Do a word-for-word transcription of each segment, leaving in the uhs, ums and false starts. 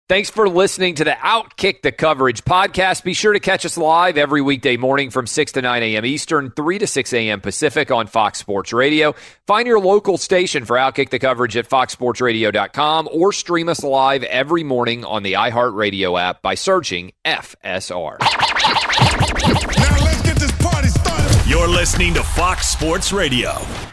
Thanks for listening to the Outkick the Coverage podcast. Be sure to catch us live every weekday morning from six to nine a.m. Eastern, three to six a.m. Pacific on Fox Sports Radio. Find your local station for Outkick the Coverage at fox sports radio dot com or stream us live every morning on the iHeartRadio app by searching F S R. Now let's get this party started. You're listening to Fox Sports Radio.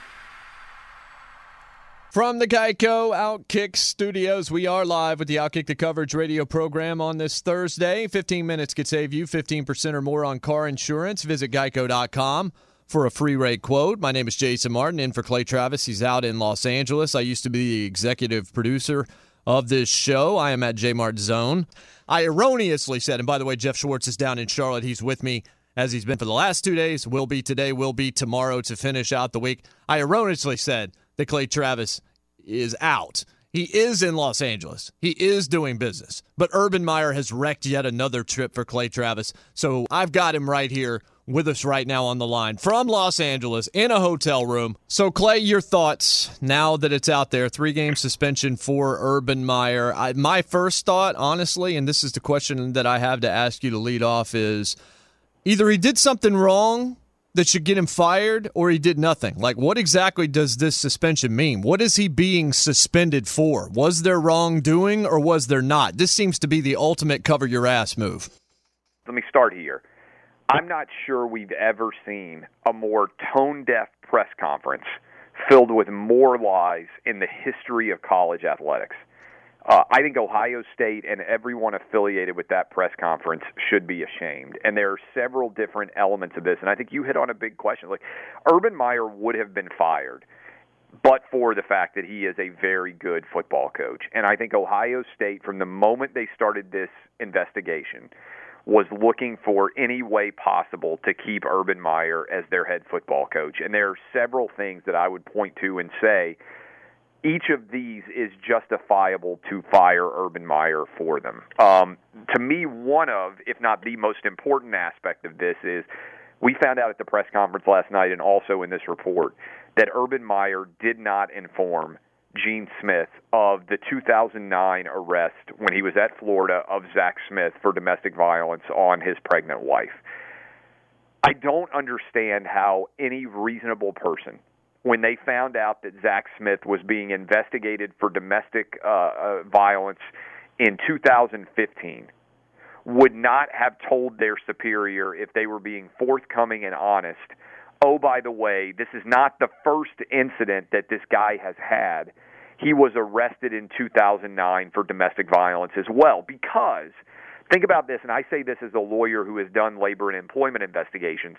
From the Geico Outkick Studios, we are live with the Outkick the Coverage radio program on this Thursday. fifteen minutes could save you fifteen percent or more on car insurance. Visit geico dot com for a free rate quote. My name is Jason Martin, in for Clay Travis. He's out in Los Angeles. I used to be the executive producer of this show. I am at J-Mart Zone. I erroneously said, and by the way, Jeff Schwartz is down in Charlotte. He's with me as he's been for the last two days, will be today, will be tomorrow to finish out the week. I erroneously said that Clay Travis is out. He is in Los Angeles. He is doing business. But Urban Meyer has wrecked yet another trip for Clay Travis. So I've got him right here with us right now on the line from Los Angeles in a hotel room. So, Clay, your thoughts now that it's out there. Three-game suspension for Urban Meyer. I, my first thought, honestly, and this is the question that I have to ask you to lead off, is either he did something wrong that should get him fired, or he did nothing. Like, what exactly does this suspension mean? What is he being suspended for? Was there wrongdoing, or was there not? This seems to be the ultimate cover-your-ass move. Let me start here. I'm not sure we've ever seen a more tone-deaf press conference filled with more lies in the history of college athletics. Uh, I think Ohio State and everyone affiliated with that press conference should be ashamed. And there are several different elements of this. And I think you hit on a big question. Like, Urban Meyer would have been fired, but for the fact that he is a very good football coach. And I think Ohio State, from the moment they started this investigation, was looking for any way possible to keep Urban Meyer as their head football coach. And there are several things that I would point to and say, each of these is justifiable to fire Urban Meyer for them. Um, to me, one of, if not the most important aspect of this is we found out at the press conference last night and also in this report that Urban Meyer did not inform Gene Smith of the two thousand nine arrest when he was at Florida of Zach Smith for domestic violence on his pregnant wife. I don't understand how any reasonable person, when they found out that Zach Smith was being investigated for domestic uh, uh, violence in two thousand fifteen, would not have told their superior, if they were being forthcoming and honest, oh, by the way, this is not the first incident that this guy has had. He was arrested in two thousand nine for domestic violence as well. Because, think about this, and I say this as a lawyer who has done labor and employment investigations.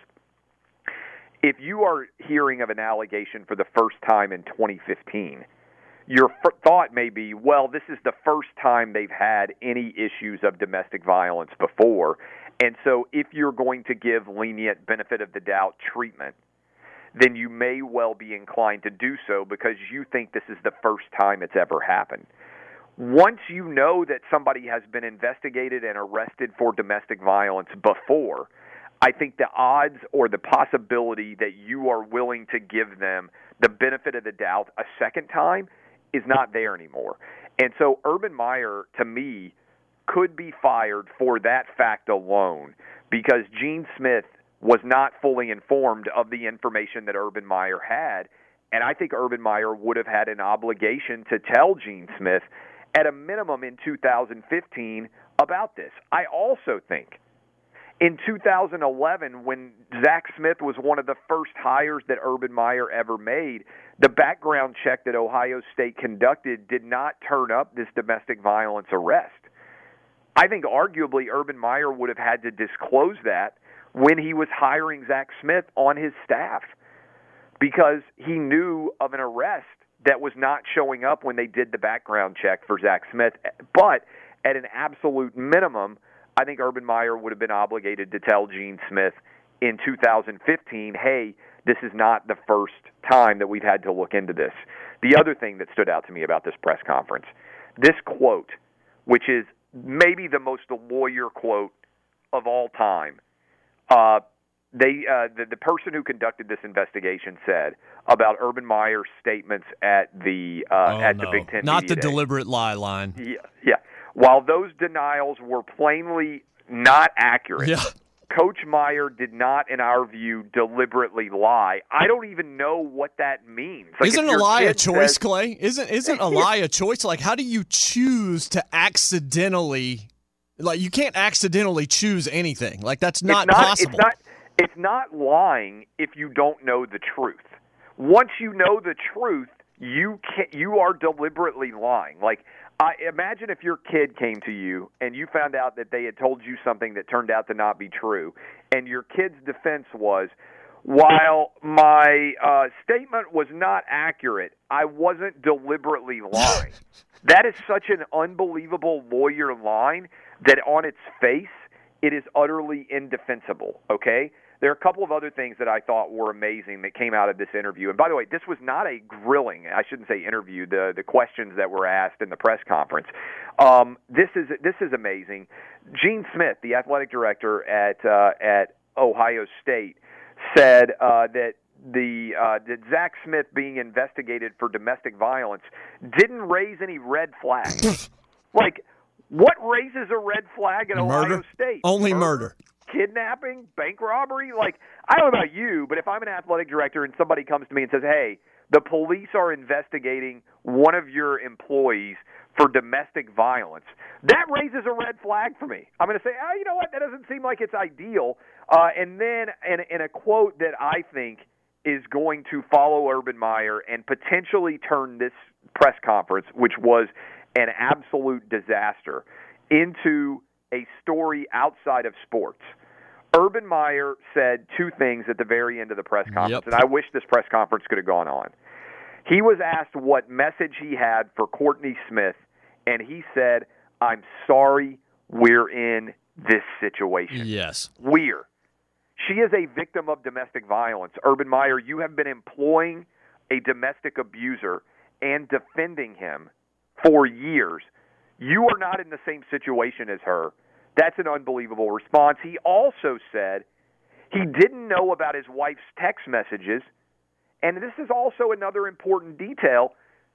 If you are hearing of an allegation for the first time in twenty fifteen, your f- thought may be, well, this is the first time they've had any issues of domestic violence before, and so if you're going to give lenient benefit of the doubt treatment, then you may well be inclined to do so because you think this is the first time it's ever happened. Once you know that somebody has been investigated and arrested for domestic violence before, I think the odds or the possibility that you are willing to give them the benefit of the doubt a second time is not there anymore. And so Urban Meyer, to me, could be fired for that fact alone because Gene Smith was not fully informed of the information that Urban Meyer had. And I think Urban Meyer would have had an obligation to tell Gene Smith at a minimum in two thousand fifteen about this. I also think in two thousand eleven, when Zach Smith was one of the first hires that Urban Meyer ever made, the background check that Ohio State conducted did not turn up this domestic violence arrest. I think arguably Urban Meyer would have had to disclose that when he was hiring Zach Smith on his staff because he knew of an arrest that was not showing up when they did the background check for Zach Smith. But at an absolute minimum, I think Urban Meyer would have been obligated to tell Gene Smith in two thousand fifteen, hey, this is not the first time that we've had to look into this. The other thing that stood out to me about this press conference, this quote, which is maybe the most lawyer quote of all time, uh, they uh, the, the person who conducted this investigation said about Urban Meyer's statements at the uh, oh, at no. the Big Ten Not Media the Day. deliberate lie line. Yeah, yeah. While those denials were plainly not accurate, Yeah. Coach Meyer did not, in our view, deliberately lie. I don't even know what that means. Like, isn't if a your lie a kid choice, says- Clay? Isn't isn't a lie a choice? Like, how do you choose to accidentally? Like, you can't accidentally choose anything. Like, that's not, it's not possible. It's not. It's not lying if you don't know the truth. Once you know the truth, you can you are deliberately lying. Like, I imagine if your kid came to you and you found out that they had told you something that turned out to not be true, and your kid's defense was, while my uh, statement was not accurate, I wasn't deliberately lying. That is such an unbelievable lawyer line that on its face, it is utterly indefensible, okay? There are a couple of other things that I thought were amazing that came out of this interview. And by the way, this was not a grilling. I shouldn't say interview. The the questions that were asked in the press conference. Um, this is this is amazing. Gene Smith, the athletic director at uh, at Ohio State, said uh, that the uh, that Zach Smith being investigated for domestic violence didn't raise any red flags. Like, what raises a red flag at Murder? Ohio State? Only murder. Kidnapping, bank robbery. Like, I don't know about you, but if I'm an athletic director and somebody comes to me and says, hey, the police are investigating one of your employees for domestic violence, that raises a red flag for me. I'm going to say, oh, you know what, that doesn't seem like it's ideal. Uh, and then in, in a quote that I think is going to follow Urban Meyer and potentially turn this press conference, which was an absolute disaster, into a story outside of sports. Urban Meyer said two things at the very end of the press conference, Yep. and I wish this press conference could have gone on. He was asked what message he had for Courtney Smith, and he said, I'm sorry we're in this situation. Yes. We're. She is a victim of domestic violence. Urban Meyer, you have been employing a domestic abuser and defending him for years. You are not in the same situation as her. That's an unbelievable response. He also said he didn't know about his wife's text messages, and this is also another important detail.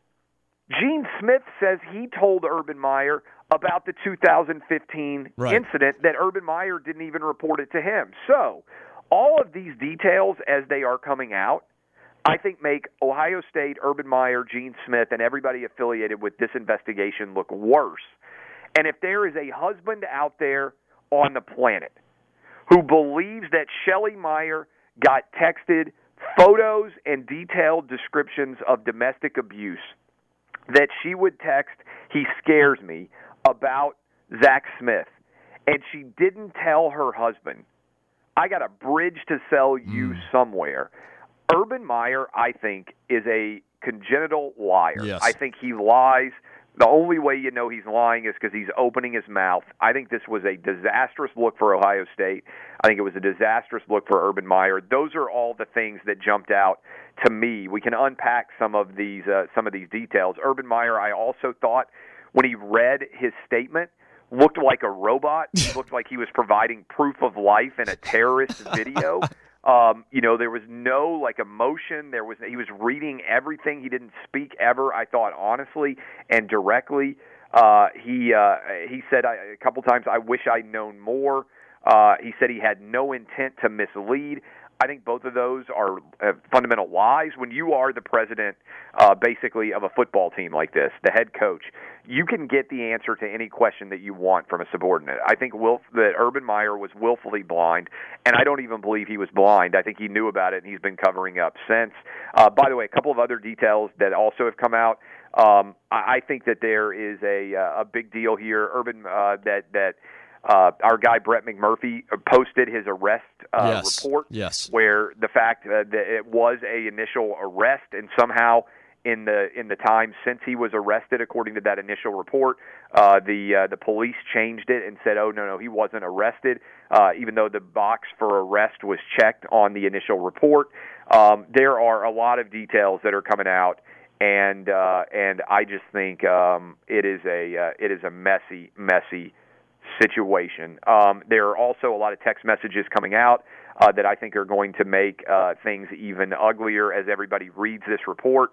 Gene Smith says he told Urban Meyer about the two thousand fifteen right. incident that Urban Meyer didn't even report it to him. So all of these details as they are coming out, I think make Ohio State, Urban Meyer, Gene Smith, and everybody affiliated with this investigation look worse. And if there is a husband out there on the planet who believes that Shelley Meyer got texted photos and detailed descriptions of domestic abuse, that she would text, he scares me, about Zach Smith, and she didn't tell her husband, I got a bridge to sell you mm. somewhere. Urban Meyer, I think, is a congenital liar. Yes. I think he lies. The only way you know he's lying is because he's opening his mouth. I think this was a disastrous look for Ohio State. I think it was a disastrous look for Urban Meyer. Those are all the things that jumped out to me. We can unpack some of these uh, some of these details. Urban Meyer, I also thought, when he read his statement, looked like a robot. He looked like he was providing proof of life in a terrorist video. Um, you know, there was no like emotion. There was he was reading everything. He didn't speak ever. I thought honestly and directly. Uh, he uh, he said I, a couple times, "I wish I'd known more." Uh, he said he had no intent to mislead. I think both of those are uh, fundamental lies. When you are the president, uh, basically, of a football team like this, the head coach, you can get the answer to any question that you want from a subordinate. I think Wilf, that Urban Meyer was willfully blind, and I don't even believe he was blind. I think he knew about it, and he's been covering up since. Uh, by the way, a couple of other details that also have come out. Um, I, I think that there is a, uh, a big deal here. Urban, uh, that that. Uh, our guy Brett McMurphy posted his arrest uh, yes. report, yes. where the fact uh, that it was a initial arrest, and somehow in the in the time since he was arrested, according to that initial report, uh, the uh, the police changed it and said, "Oh no, no, he wasn't arrested," uh, even though the box for arrest was checked on the initial report. Um, there are a lot of details that are coming out, and uh, and I just think um, it is a uh, it is a messy, messy situation. Um, there are also a lot of text messages coming out uh, that I think are going to make uh, things even uglier as everybody reads this report.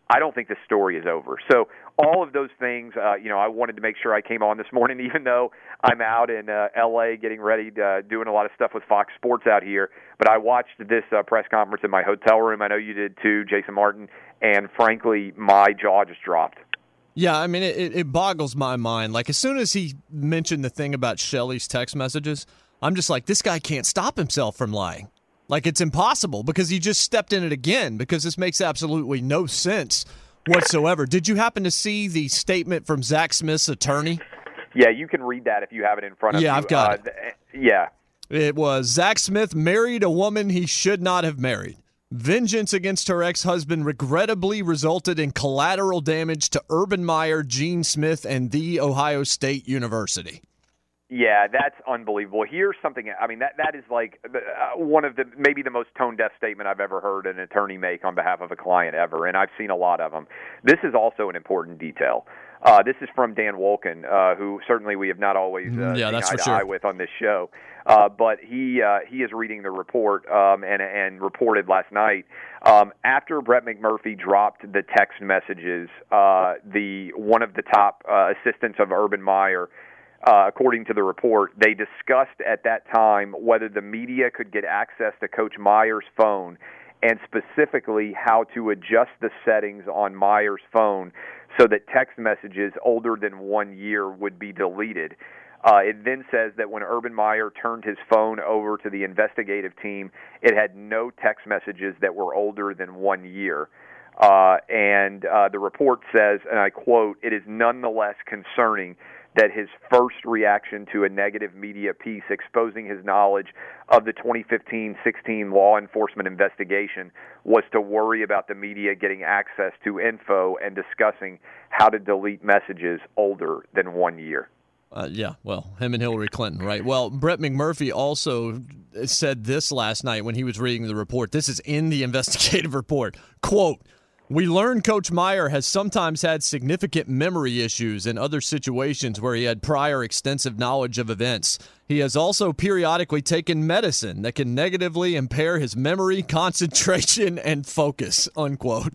I don't think the story is over. So all of those things, uh, you know, I wanted to make sure I came on this morning, even though I'm out in uh, L A getting ready, to, uh, doing a lot of stuff with Fox Sports out here. But I watched this uh, press conference in my hotel room. I know you did too, Jason Martin. And frankly, my jaw just dropped. Yeah, I mean, it, it boggles my mind. Like, as soon as he mentioned the thing about Shelly's text messages, I'm just like, this guy can't stop himself from lying. Like, it's impossible because he just stepped in it again, because this makes absolutely no sense whatsoever. Did you happen to see the statement from Zach Smith's attorney? Yeah, you can read that if you have it in front of yeah, you. Yeah, I've got uh, it. Th- yeah. It was, Zach Smith married a woman he should not have married. Vengeance against her ex-husband regrettably resulted in collateral damage to Urban Meyer, Gene Smith, and The Ohio State University. Yeah, that's unbelievable. Here's something, I mean, that that is like uh, one of the, maybe the most tone-deaf statement I've ever heard an attorney make on behalf of a client ever, and I've seen a lot of them. This is also an important detail. Uh, this is from Dan Wolken, uh, who certainly we have not always uh, yeah, seen that's eye for to sure. eye with on this show. Uh, but he uh, he is reading the report um, and, and reported last night. Um, after Brett McMurphy dropped the text messages, uh, the one of the top uh, assistants of Urban Meyer, Uh, according to the report, they discussed at that time whether the media could get access to Coach Meyer's phone, and specifically how to adjust the settings on Meyer's phone so that text messages older than one year would be deleted. Uh, it then says that when Urban Meyer turned his phone over to the investigative team, it had no text messages that were older than one year. Uh, and uh, the report says, and I quote, "It is nonetheless concerning that his first reaction to a negative media piece exposing his knowledge of the twenty fifteen sixteen law enforcement investigation was to worry about the media getting access to info and discussing how to delete messages older than one year." Uh, yeah, well, him and Hillary Clinton, right? Well, Brett McMurphy also said this last night when he was reading the report. This is in the investigative report. Quote, "We learned Coach Meyer has sometimes had significant memory issues in other situations where he had prior extensive knowledge of events. He has also periodically taken medicine that can negatively impair his memory, concentration, and focus," unquote.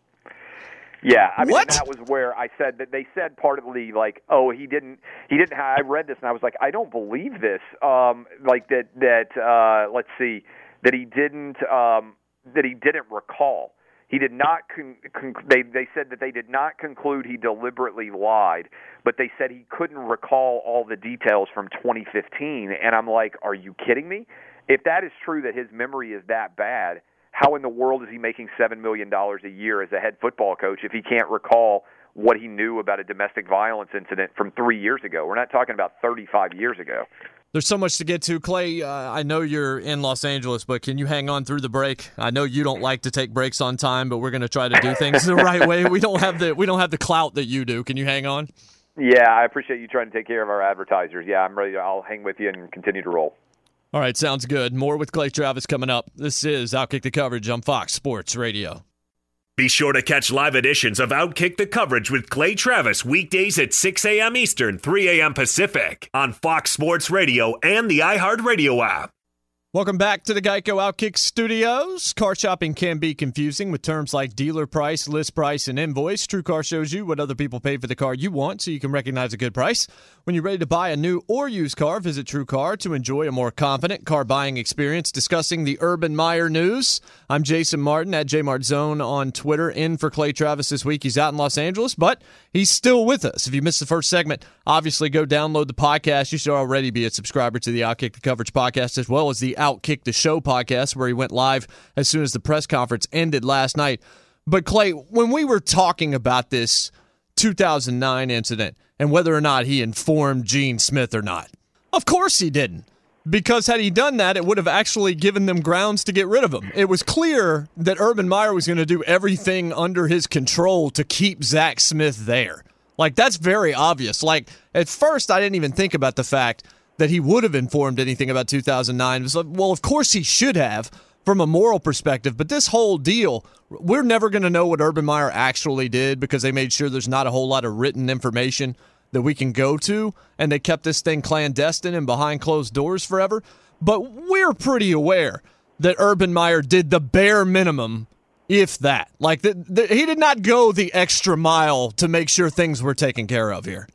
Yeah, I mean, What? that was where I said that they said partly like, oh, he didn't, he didn't. I read this and I was like, I don't believe this. Um, like that, that uh, let's see, that he didn't, um, that he didn't recall. He did not. Con- con- they they said that they did not conclude he deliberately lied, but they said he couldn't recall all the details from twenty fifteen. And I'm like, are you kidding me? If that is true, that his memory is that bad, how in the world is he making seven million dollars a year as a head football coach if he can't recall what he knew about a domestic violence incident from three years ago? We're not talking about thirty-five years ago. There's so much to get to. Clay, uh, I know you're in Los Angeles, but can you hang on through the break? I know you don't like to take breaks on time, but we're going to try to do things the right way. We don't have the we don't have the clout that you do. Can you hang on? Yeah, I appreciate you trying to take care of our advertisers. Yeah, I'm ready. I'll hang with you and continue to roll. All right, sounds good. More with Clay Travis coming up. This is Outkick the Coverage on Fox Sports Radio. Be sure to catch live editions of Outkick the Coverage with Clay Travis weekdays at six a.m. Eastern, three a.m. Pacific on Fox Sports Radio and the iHeartRadio app. Welcome back to the Geico Outkick Studios. Car shopping can be confusing with terms like dealer price, list price, and invoice. TrueCar shows you what other people pay for the car you want so you can recognize a good price. When you're ready to buy a new or used car, visit TrueCar to enjoy a more confident car buying experience. Discussing the Urban Meyer news, I'm Jason Martin at JMartZone on Twitter. In for Clay Travis this week. He's out in Los Angeles, but he's still with us. If you missed the first segment, obviously go download the podcast. You should already be a subscriber to the Outkick the Coverage podcast as well as the Outkick the Show podcast, where he went live as soon as the press conference ended last night. But Clay, when we were talking about this two thousand nine incident and whether or not he informed Gene Smith or not, of course he didn't. Because had he done that, it would have actually given them grounds to get rid of him. It was clear that Urban Meyer was going to do everything under his control to keep Zach Smith there. Like, that's very obvious. Like, at first, I didn't even think about the fact that he would have informed anything about two thousand nine. It was like, well, of course he should have from a moral perspective. But this whole deal, we're never going to know what Urban Meyer actually did because they made sure there's not a whole lot of written information that we can go to, and they kept this thing clandestine and behind closed doors forever. But we're pretty aware that Urban Meyer did the bare minimum If that. Like, the, the, he did not go the extra mile to make sure things were taken care of here.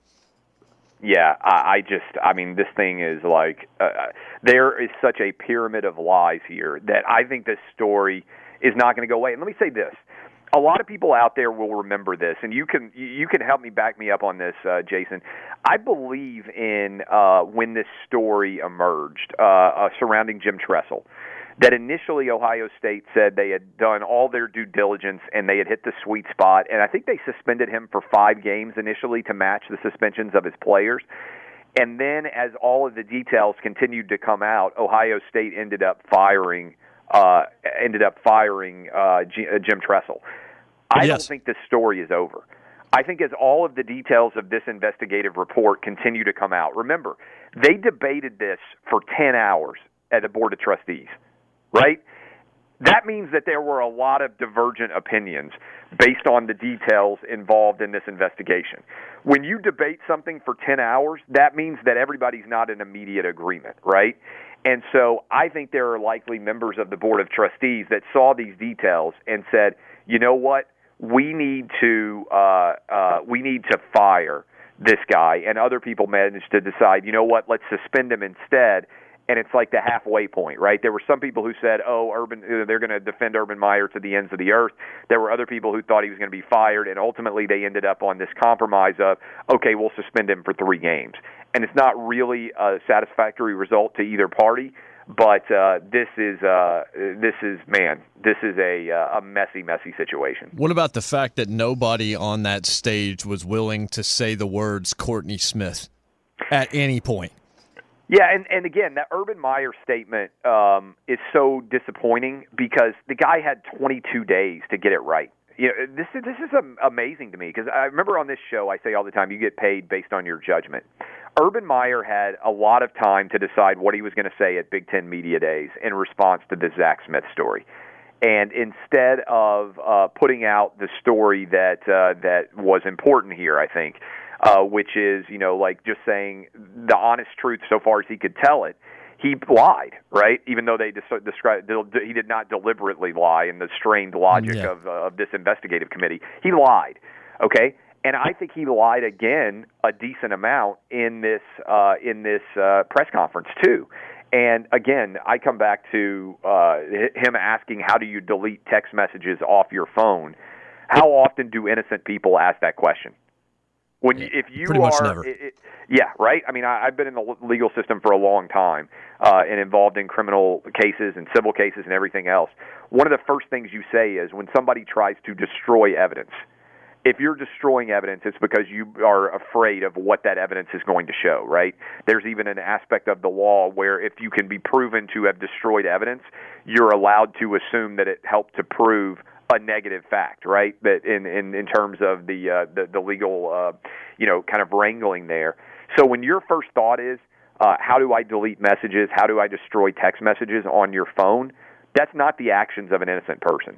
Yeah, I, I just, I mean, this thing is like, uh, there is such a pyramid of lies here that I think this story is not going to go away. And let me say this. A lot of people out there will remember this, and you can you can help me back me up on this, uh, Jason. I believe in uh, when this story emerged uh, uh, surrounding Jim Tressel, that initially Ohio State said they had done all their due diligence and they had hit the sweet spot, and I think they suspended him for five games initially to match the suspensions of his players. And then as all of the details continued to come out, Ohio State ended up firing uh, ended up firing uh, G- uh, Jim Tressel. I yes. don't think this story is over. I think as all of the details of this investigative report continue to come out, remember, they debated this for ten hours at the Board of Trustees, right? That means that there were a lot of divergent opinions based on the details involved in this investigation. When you debate something for ten hours, that means that everybody's not in immediate agreement, right? And so I think there are likely members of the Board of Trustees that saw these details and said, you know what, we need to uh, uh, we need to fire this guy. And other people managed to decide, you know what, let's suspend him instead. And it's like the halfway point, right? There were some people who said, oh, Urban, they're going to defend Urban Meyer to the ends of the earth. There were other people who thought he was going to be fired, and ultimately they ended up on this compromise of, okay, we'll suspend him for three games. And it's not really a satisfactory result to either party, but uh, this is, uh, this is man, this is a, uh, a messy, messy situation. What about the fact that nobody on that stage was willing to say the words Courtney Smith at any point? Yeah, and, and again, that Urban Meyer statement um, is so disappointing because the guy had twenty-two days to get it right. You know, this is this is amazing to me because I remember on this show I say all the time you get paid based on your judgment. Urban Meyer had a lot of time to decide what he was going to say at Big Ten Media Days in response to the Zach Smith story. And instead of uh, putting out the story that uh, that was important here, I think, uh, which is, you know, like just saying the honest truth so far as he could tell it, he lied, right? Even though they des- described he did not deliberately lie in the strained logic yeah. of, uh, of this investigative committee. He lied, okay? And I think he lied again a decent amount in this uh, in this uh, press conference too. And again, I come back to uh, him asking, how do you delete text messages off your phone? How often do innocent people ask that question? When you, if you Pretty much are, never. It, it, yeah, right. I mean, I, I've been in the legal system for a long time uh, and involved in criminal cases and civil cases and everything else. One of the first things you say is when somebody tries to destroy evidence. If you're destroying evidence, it's because you are afraid of what that evidence is going to show, right? There's even an aspect of the law where if you can be proven to have destroyed evidence, you're allowed to assume that it helped to prove a negative fact, right? That in, in, in terms of the, uh, the the legal, uh, you know, kind of wrangling there. So when your first thought is, uh, how do I delete messages? How do I destroy text messages on your phone? That's not the actions of an innocent person.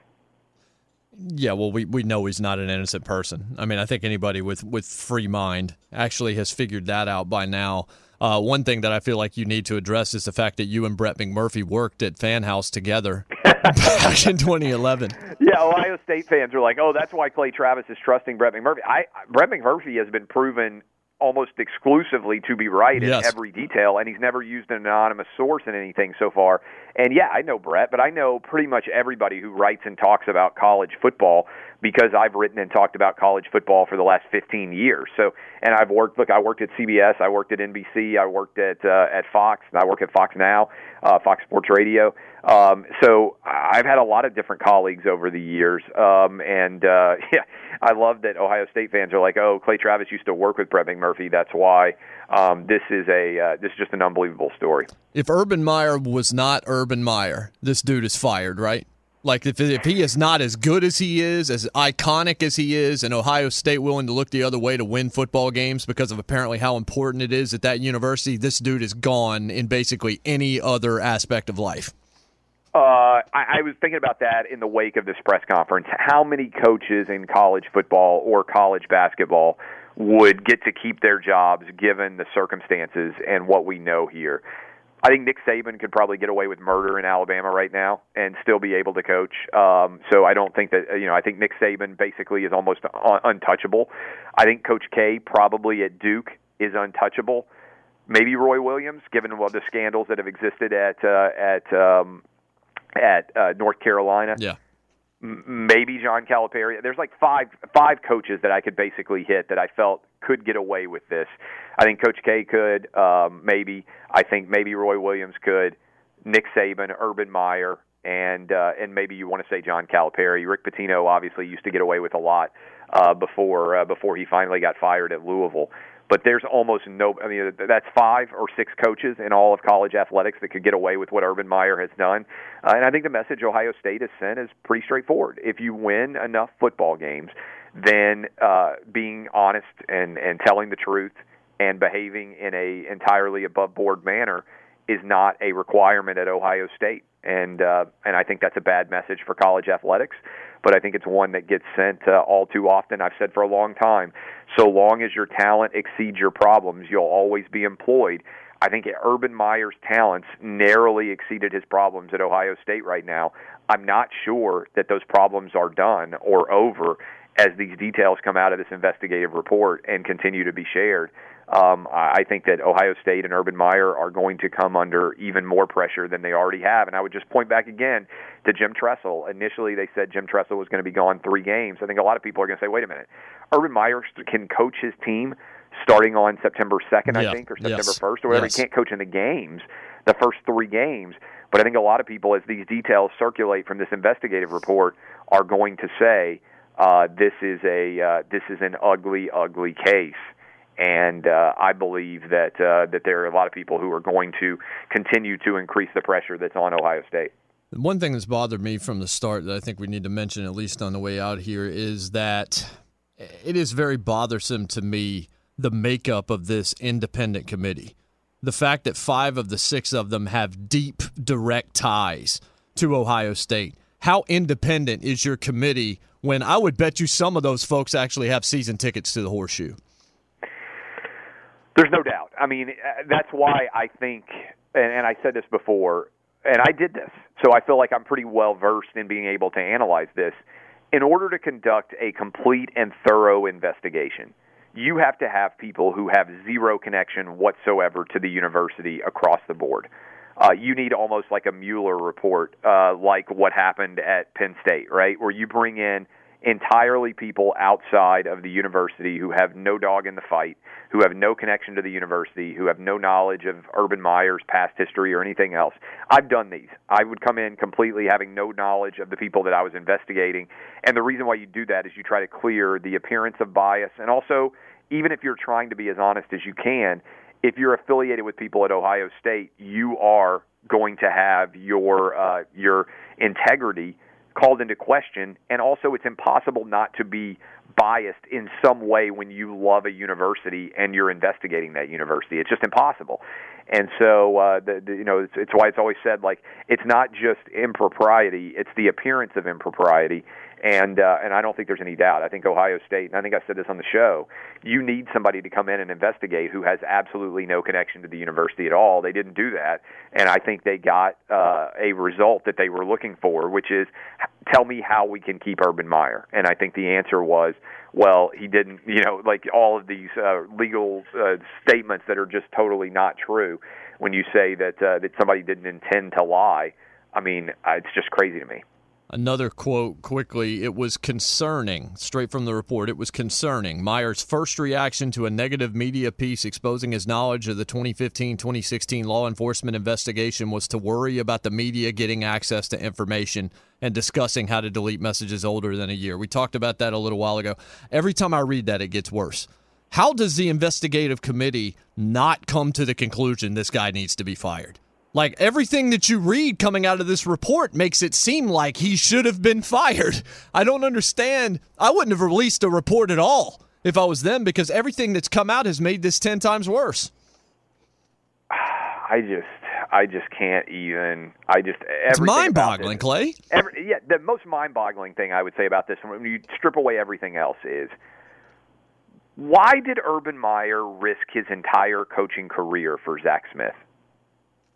Yeah, well, we, we know he's not an innocent person. I mean, I think anybody with, with free mind actually has figured that out by now. Uh, one thing that I feel like you need to address is the fact that you and Brett McMurphy worked at Fan House together back in twenty eleven. Yeah, Ohio State fans are like, oh, that's why Clay Travis is trusting Brett McMurphy. I, Brett McMurphy has been proven almost exclusively to be right in yes. every detail, and he's never used an anonymous source in anything so far. And yeah, I know Brett, but I know pretty much everybody who writes and talks about college football because I've written and talked about college football for the last fifteen years. So, and I've worked. Look, I worked at C B S, I worked at N B C, I worked at uh, at Fox, and I work at Fox now, uh, Fox Sports Radio. Um, so I've had a lot of different colleagues over the years, um, and uh, yeah, I love that Ohio State fans are like, "Oh, Clay Travis used to work with Brett McMurphy. That's why." Um, this is a uh, this is just an unbelievable story. If Urban Meyer was not Urban Meyer, this dude is fired, right? Like if if he is not as good as he is, as iconic as he is, and Ohio State willing to look the other way to win football games because of apparently how important it is at that university, this dude is gone in basically any other aspect of life. Uh, I, I was thinking about that in the wake of this press conference. How many coaches in college football or college basketball would get to keep their jobs given the circumstances and what we know here? I think Nick Saban could probably get away with murder in Alabama right now and still be able to coach. Um, so I don't think that, you know, I think Nick Saban basically is almost un- untouchable. I think Coach K probably at Duke is untouchable. Maybe Roy Williams, given well, the scandals that have existed at uh, at um, at uh, North Carolina. Yeah. Maybe John Calipari. There's like five five coaches that I could basically hit that I felt could get away with this. I think Coach K could, um, maybe. I think maybe Roy Williams could, Nick Saban, Urban Meyer, and uh, and maybe you want to say John Calipari. Rick Pitino obviously used to get away with a lot uh, before uh, before he finally got fired at Louisville. But there's almost no, I mean, that's five or six coaches in all of college athletics that could get away with what Urban Meyer has done. Uh, and I think the message Ohio State has sent is pretty straightforward. If you win enough football games, then uh, being honest and, and telling the truth and behaving in a entirely above-board manner is not a requirement at Ohio State. And uh, and I think that's a bad message for college athletics, but I think it's one that gets sent uh, all too often. I've said for a long time, so long as your talent exceeds your problems, you'll always be employed. I think Urban Meyer's talents narrowly exceeded his problems at Ohio State right now. I'm not sure that those problems are done or over as these details come out of this investigative report and continue to be shared. Um, I think that Ohio State and Urban Meyer are going to come under even more pressure than they already have. And I would just point back again to Jim Tressel. Initially, they said Jim Tressel was going to be gone three games. I think a lot of people are going to say, wait a minute, Urban Meyer can coach his team starting on September second, yeah. I think, or September yes. first, or whatever. Yes. He can't coach in the games, the first three games. But I think a lot of people, as these details circulate from this investigative report, are going to say uh, this is a uh, this is an ugly, ugly case. And uh, I believe that uh, that there are a lot of people who are going to continue to increase the pressure that's on Ohio State. One thing that's bothered me from the start that I think we need to mention, at least on the way out here, is that it is very bothersome to me, the makeup of this independent committee. The fact that five of the six of them have deep, direct ties to Ohio State. How independent is your committee when I would bet you some of those folks actually have season tickets to the Horseshoe? There's no doubt. I mean, that's why I think, and, and I said this before, and I did this, so I feel like I'm pretty well versed in being able to analyze this. In order to conduct a complete and thorough investigation, you have to have people who have zero connection whatsoever to the university across the board. Uh, you need almost like a Mueller report, uh, like what happened at Penn State, right, where you bring in entirely people outside of the university who have no dog in the fight, who have no connection to the university, who have no knowledge of Urban Meyer's past history or anything else. I've done these. I would come in completely having no knowledge of the people that I was investigating. And the reason why you do that is you try to clear the appearance of bias. And also, even if you're trying to be as honest as you can, if you're affiliated with people at Ohio State, you are going to have your uh, your integrity called into question, and also it's impossible not to be biased in some way when you love a university and you're investigating that university. It's just impossible. And so, uh, the, the, you know, it's, it's why it's always said, like, it's not just impropriety, it's the appearance of impropriety. And uh, and I don't think there's any doubt. I think Ohio State, and I think I said this on the show, you need somebody to come in and investigate who has absolutely no connection to the university at all. They didn't do that, and I think they got uh, a result that they were looking for, which is, tell me how we can keep Urban Meyer. And I think the answer was, well, he didn't, you know, like all of these uh, legal uh, statements that are just totally not true. When you say that uh, that somebody didn't intend to lie, I mean, uh, it's just crazy to me. Another quote quickly, it was concerning, straight from the report, it was concerning. Meyer's first reaction to a negative media piece exposing his knowledge of the twenty fifteen twenty sixteen law enforcement investigation was to worry about the media getting access to information and discussing how to delete messages older than a year. We talked about that a little while ago. Every time I read that, it gets worse. How does the investigative committee not come to the conclusion this guy needs to be fired? Like, everything that you read coming out of this report makes it seem like he should have been fired. I don't understand. I wouldn't have released a report at all if I was them, because everything that's come out has made this ten times worse. I just, I just can't even. I just. It's mind-boggling, Clay. Every, yeah, the most mind-boggling thing I would say about this, when you strip away everything else, is why did Urban Meyer risk his entire coaching career for Zach Smith?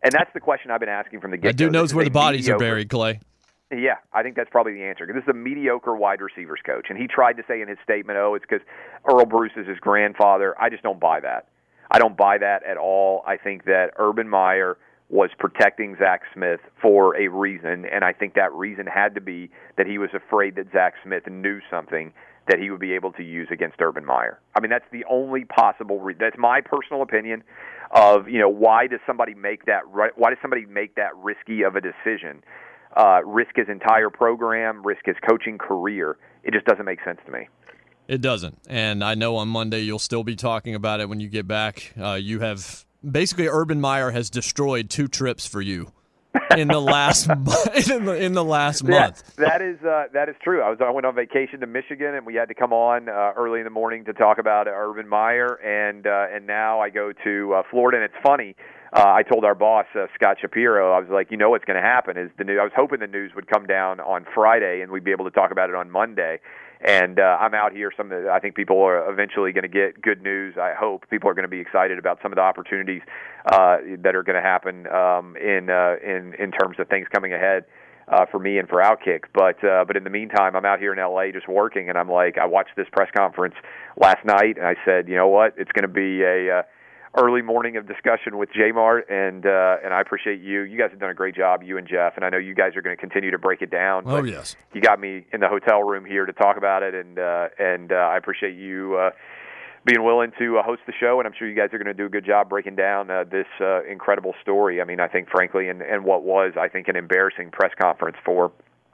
And that's the question I've been asking from the get-go. That dude knows where the bodies mediocre, are buried, Clay. Yeah, I think that's probably the answer. This is a mediocre wide receivers coach. And he tried to say in his statement, oh, it's because Earl Bruce is his grandfather. I just don't buy that. I don't buy that at all. I think that Urban Meyer was protecting Zach Smith for a reason, and I think that reason had to be that he was afraid that Zach Smith knew something that he would be able to use against Urban Meyer. I mean, that's the only possible re- that's my personal opinion of, you know, why does somebody make that why does somebody make that risky of a decision? Uh, risk his entire program, risk his coaching career. It just doesn't make sense to me. It doesn't. And I know on Monday you'll still be talking about it when you get back. Uh, you have basically Urban Meyer has destroyed two trips for you in the last in the, in the last month. Yeah, that is uh, that is true. I was I went on vacation to Michigan, and we had to come on uh, early in the morning to talk about Urban Meyer, and uh, and now I go to uh, Florida, and it's funny. Uh, I told our boss, uh, Scott Shapiro, I was like, you know what's going to happen is the news. I was hoping the news would come down on Friday, and we'd be able to talk about it on Monday. And uh, I'm out here. Some of the, I think people are eventually going to get good news. I hope people are going to be excited about some of the opportunities uh, that are going to happen um, in uh, in in terms of things coming ahead uh, for me and for Outkick. But uh, but in the meantime, I'm out here in L A just working, and I'm like, I watched this press conference last night, and I said, you know what, it's going to be a uh, early morning of discussion with J-Mart, and uh, and I appreciate you. You guys have done a great job, you and Jeff, and I know you guys are going to continue to break it down. Oh, yes. You got me in the hotel room here to talk about it, and uh, and uh, I appreciate you uh, being willing to uh, host the show, and I'm sure you guys are going to do a good job breaking down uh, this uh, incredible story. I mean, I think, frankly, and, and what was, I think, an embarrassing press conference for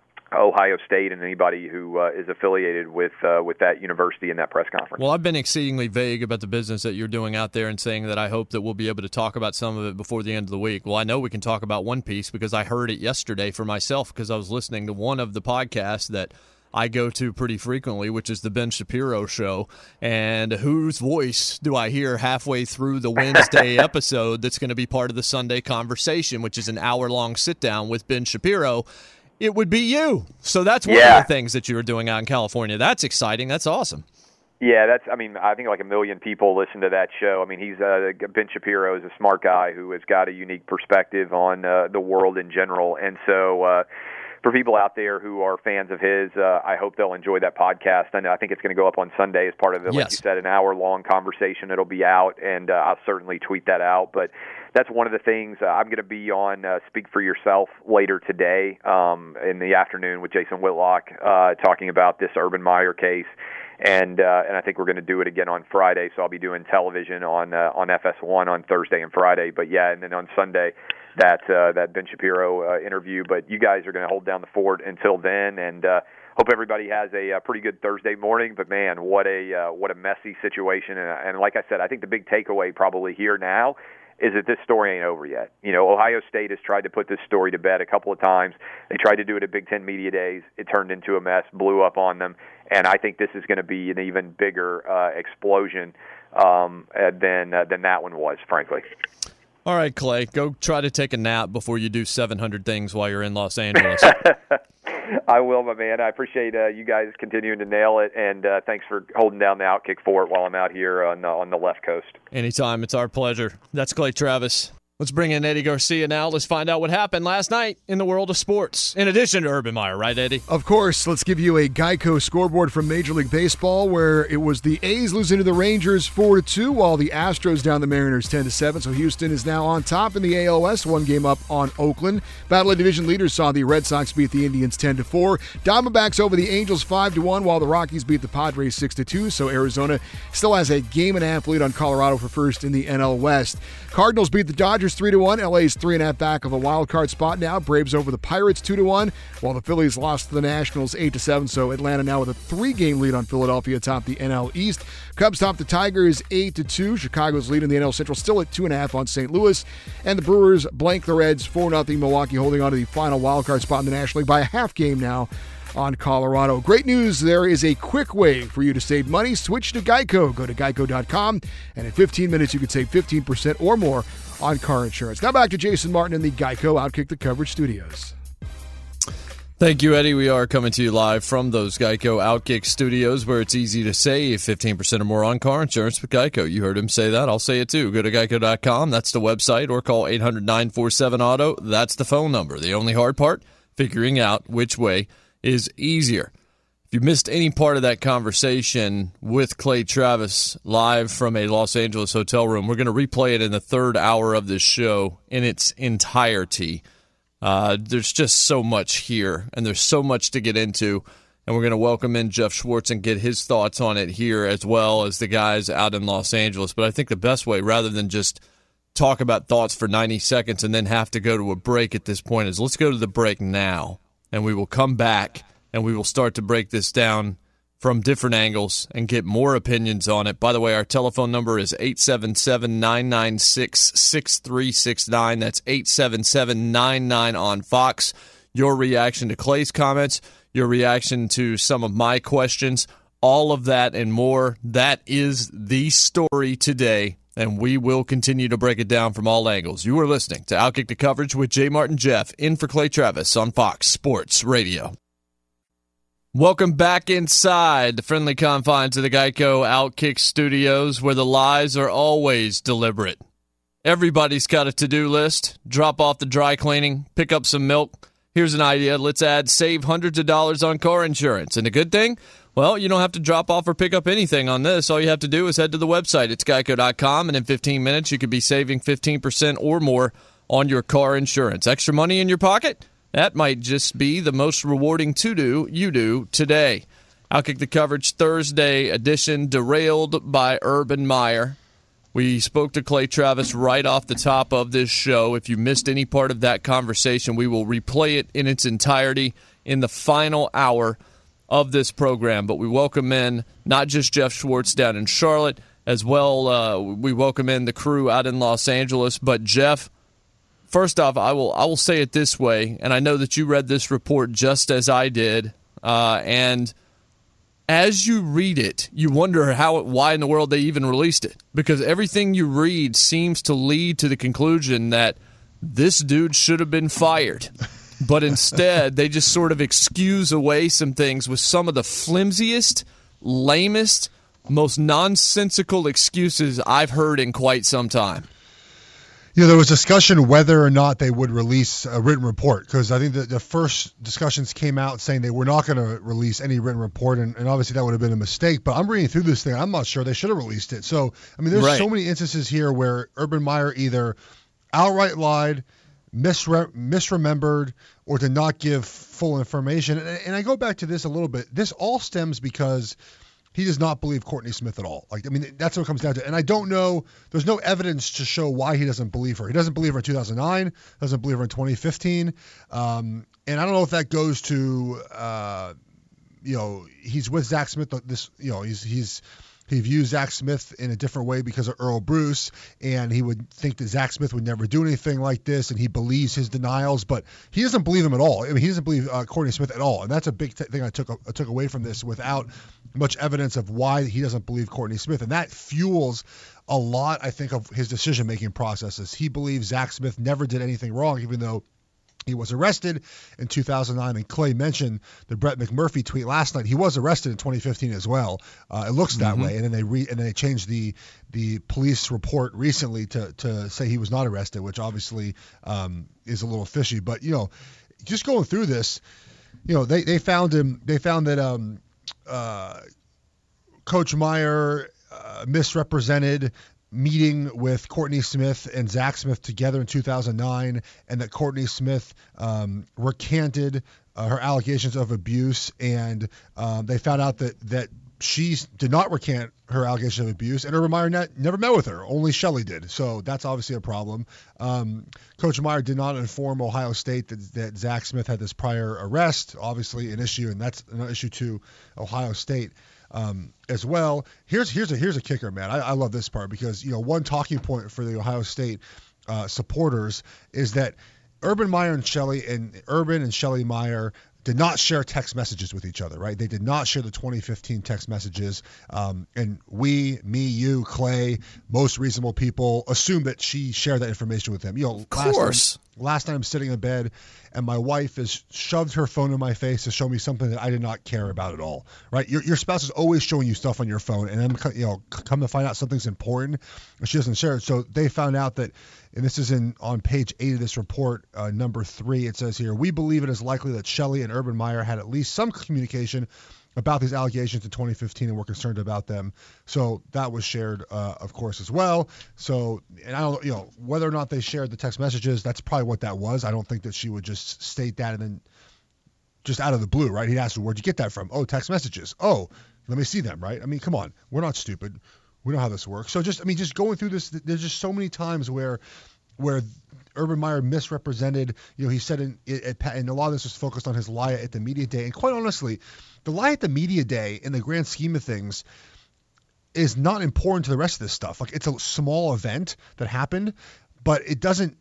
Ohio State and anybody who uh, is affiliated with uh, with that university in that press conference. Well, I've been exceedingly vague about the business that you're doing out there and saying that I hope that we'll be able to talk about some of it before the end of the week. Well, I know we can talk about one piece because I heard it yesterday for myself because I was listening to one of the podcasts that I go to pretty frequently, which is the Ben Shapiro Show. And whose voice do I hear halfway through the Wednesday episode that's going to be part of the Sunday conversation, which is an hour-long sit-down with Ben Shapiro? It would be you. So that's one yeah. of the things that you were doing out in California. That's exciting. That's awesome. Yeah, that's. I mean, I think like a million people listen to that show. I mean, he's uh, Ben Shapiro is a smart guy who has got a unique perspective on uh, the world in general. And so uh, for people out there who are fans of his, uh, I hope they'll enjoy that podcast. And I think it's going to go up on Sunday as part of it. Like yes. you said, an hour-long conversation. It'll be out, and uh, I'll certainly tweet that out. But that's one of the things. Uh, I'm going to be on uh, Speak for Yourself later today um, in the afternoon with Jason Whitlock uh, talking about this Urban Meyer case. And uh, and I think we're going to do it again on Friday. So I'll be doing television on uh, on F S one on Thursday and Friday. But, yeah, and then on Sunday, that uh, that Ben Shapiro uh, interview. But you guys are going to hold down the fort until then. And uh, hope everybody has a, a pretty good Thursday morning. But, man, what a, uh, what a messy situation. And, and like I said, I think the big takeaway probably here now is that this story ain't over yet. You know, Ohio State has tried to put this story to bed a couple of times. They tried to do it at Big Ten Media Days. It turned into a mess, blew up on them. And I think this is going to be an even bigger uh, explosion um, than uh, than that one was, frankly. All right, Clay, go try to take a nap before you do seven hundred things while you're in Los Angeles. I will, my man. I appreciate uh, you guys continuing to nail it, and uh, thanks for holding down the Outkick fort while I'm out here on, uh, on the left coast. Anytime. It's our pleasure. That's Clay Travis. Let's bring in Eddie Garcia now. Let's find out what happened last night in the world of sports, in addition to Urban Meyer, right, Eddie? Of course. Let's give you a Geico scoreboard from Major League Baseball, where it was the A's losing to the Rangers four to two, while the Astros down the Mariners ten to seven. So Houston is now on top in the A L West, one game up on Oakland. Battle of division leaders saw the Red Sox beat the Indians ten to four. Diamondbacks over the Angels five to one, while the Rockies beat the Padres six to two. So Arizona still has a game and a half lead on Colorado for first in the N L West. Cardinals beat the Dodgers three to one. L A's three and a half back of a wild card spot now. Braves over the Pirates two to one, while the Phillies lost to the Nationals eight to seven. So Atlanta now with a three-game lead on Philadelphia atop the N L East. Cubs top the Tigers eight to two. Chicago's lead in the N L Central still at two and a half on Saint Louis. And the Brewers blank the Reds four nothing. Milwaukee holding on to the final wild card spot in the National League by a half game now on Colorado. Great news, there is a quick way for you to save money. Switch to Geico. Go to geico dot com, and in fifteen minutes you can save fifteen percent or more on car insurance. Now back to Jason Martin in the Geico Outkick the Coverage studios. Thank you, Eddie. We are coming to you live from those Geico Outkick studios where it's easy to save fifteen percent or more on car insurance with Geico. You heard him say that. I'll say it too. Go to geico dot com. That's the website. Or call eight hundred nine four seven auto. That's the phone number. The only hard part, figuring out which way is easier. If you missed any part of that conversation with Clay Travis live from a Los Angeles hotel room, we're going to replay it in the third hour of this show in its entirety. Uh, there's just so much here, and there's so much to get into, and we're going to welcome in Jeff Schwartz and get his thoughts on it here as well as the guys out in Los Angeles. But I think the best way, rather than just talk about thoughts for ninety seconds and then have to go to a break at this point, is let's go to the break now, and we will come back, and we will start to break this down from different angles and get more opinions on it. By the way, our telephone number is eight seven seven, nine nine six, six three six nine. That's eight seven seven, nine nine on Fox. Your reaction to Clay's comments, your reaction to some of my questions, all of that and more. That is the story today, and we will continue to break it down from all angles. You are listening to Outkick the Coverage with Jay Martin Jeff, in for Clay Travis on Fox Sports Radio. Welcome back inside the friendly confines of the Geico Outkick studios, where the lies are always deliberate. Everybody's got a to-do list. Drop off the dry cleaning, pick up some milk. Here's an idea. Let's add save hundreds of dollars on car insurance. And a good thing? Well, you don't have to drop off or pick up anything on this. All you have to do is head to the website. It's geico dot com, and in fifteen minutes, you could be saving fifteen percent or more on your car insurance. Extra money in your pocket? That might just be the most rewarding to-do you do today. Outkick the Coverage Thursday edition, derailed by Urban Meyer. We spoke to Clay Travis right off the top of this show. If you missed any part of that conversation, we will replay it in its entirety in the final hour of this program. But we welcome in not just Jeff Schwartz down in Charlotte, as well uh, we welcome in the crew out in Los Angeles. But Jeff, first off, I will I will say it this way, and I know that you read this report just as I did, uh, and as you read it, you wonder how why in the world they even released it, because everything you read seems to lead to the conclusion that this dude should have been fired, but instead they just sort of excuse away some things with some of the flimsiest, lamest, most nonsensical excuses I've heard in quite some time. You know, there was discussion whether or not they would release a written report, because I think that the first discussions came out saying they were not going to release any written report, and, and obviously that would have been a mistake. But I'm reading through this thing. I'm not sure they should have released it. So, I mean, there's right. so many instances here where Urban Meyer either outright lied, misre- misremembered, or did not give full information. And, and I go back to this a little bit. This all stems because he does not believe Courtney Smith at all. Like, I mean, that's what it comes down to. And I don't know, there's no evidence to show why he doesn't believe her. He doesn't believe her in two thousand nine, doesn't believe her in twenty fifteen. Um, and I don't know if that goes to, uh, you know, he's with Zach Smith. This, you know, he's, he's, he views Zach Smith in a different way because of Earl Bruce, and he would think that Zach Smith would never do anything like this, and he believes his denials, but he doesn't believe him at all. I mean, he doesn't believe uh, Courtney Smith at all, and that's a big t- thing I took I took away from this, without much evidence of why he doesn't believe Courtney Smith, and that fuels a lot, I think, of his decision-making processes. He believes Zach Smith never did anything wrong, even though he was arrested in two thousand nine, and Clay mentioned the Brett McMurphy tweet last night. He was arrested in twenty fifteen as well. Uh, it looks that mm-hmm. way, and then they re- and then they changed the the police report recently to to say he was not arrested, which obviously um, is a little fishy. But you know, just going through this, you know, they, they found him. They found that um, uh, Coach Meyer uh, misrepresented meeting with Courtney Smith and Zach Smith together in two thousand nine, and that Courtney Smith um, recanted uh, her allegations of abuse, and um, they found out that that she did not recant her allegation of abuse, and Urban Meyer ne- never met with her. Only Shelley did. So that's obviously a problem. Um, Coach Meyer did not inform Ohio State that, that Zach Smith had this prior arrest, obviously an issue, and that's an issue to Ohio State um, as well. Here's here's a here's a kicker, man. I, I love this part because, you know, one talking point for the Ohio State uh, supporters is that Urban Meyer and Shelley and Urban and Shelley Meyer did not share text messages with each other, right? They did not share the twenty fifteen text messages. Um, and we, me, you, Clay, most reasonable people assume that she shared that information with him. You know, of course. Last last night I'm sitting in bed and my wife has shoved her phone in my face to show me something that I did not care about at all, right? Your, your spouse is always showing you stuff on your phone, and then, you know, come to find out something's important and she doesn't share it. So they found out that, and this is in on page eight of this report, uh, number three, it says here, we believe it is likely that Shelley and Urban Meyer had at least some communication about these allegations in twenty fifteen and were concerned about them. So that was shared, uh, of course, as well. So, and I don't, you know, whether or not they shared the text messages, that's probably what that was. I don't think that she would just state that and then just out of the blue, right? He'd ask her, where'd you get that from? Oh, text messages. Oh, let me see them, right? I mean, come on. We're not stupid. We know how this works. So just, I mean, just going through this, there's just so many times where, where Urban Meyer misrepresented, you know, he said in, it, and a lot of this was focused on his lie at the media day. And quite honestly, the lie at the media day in the grand scheme of things is not important to the rest of this stuff. Like, it's a small event that happened, but it doesn't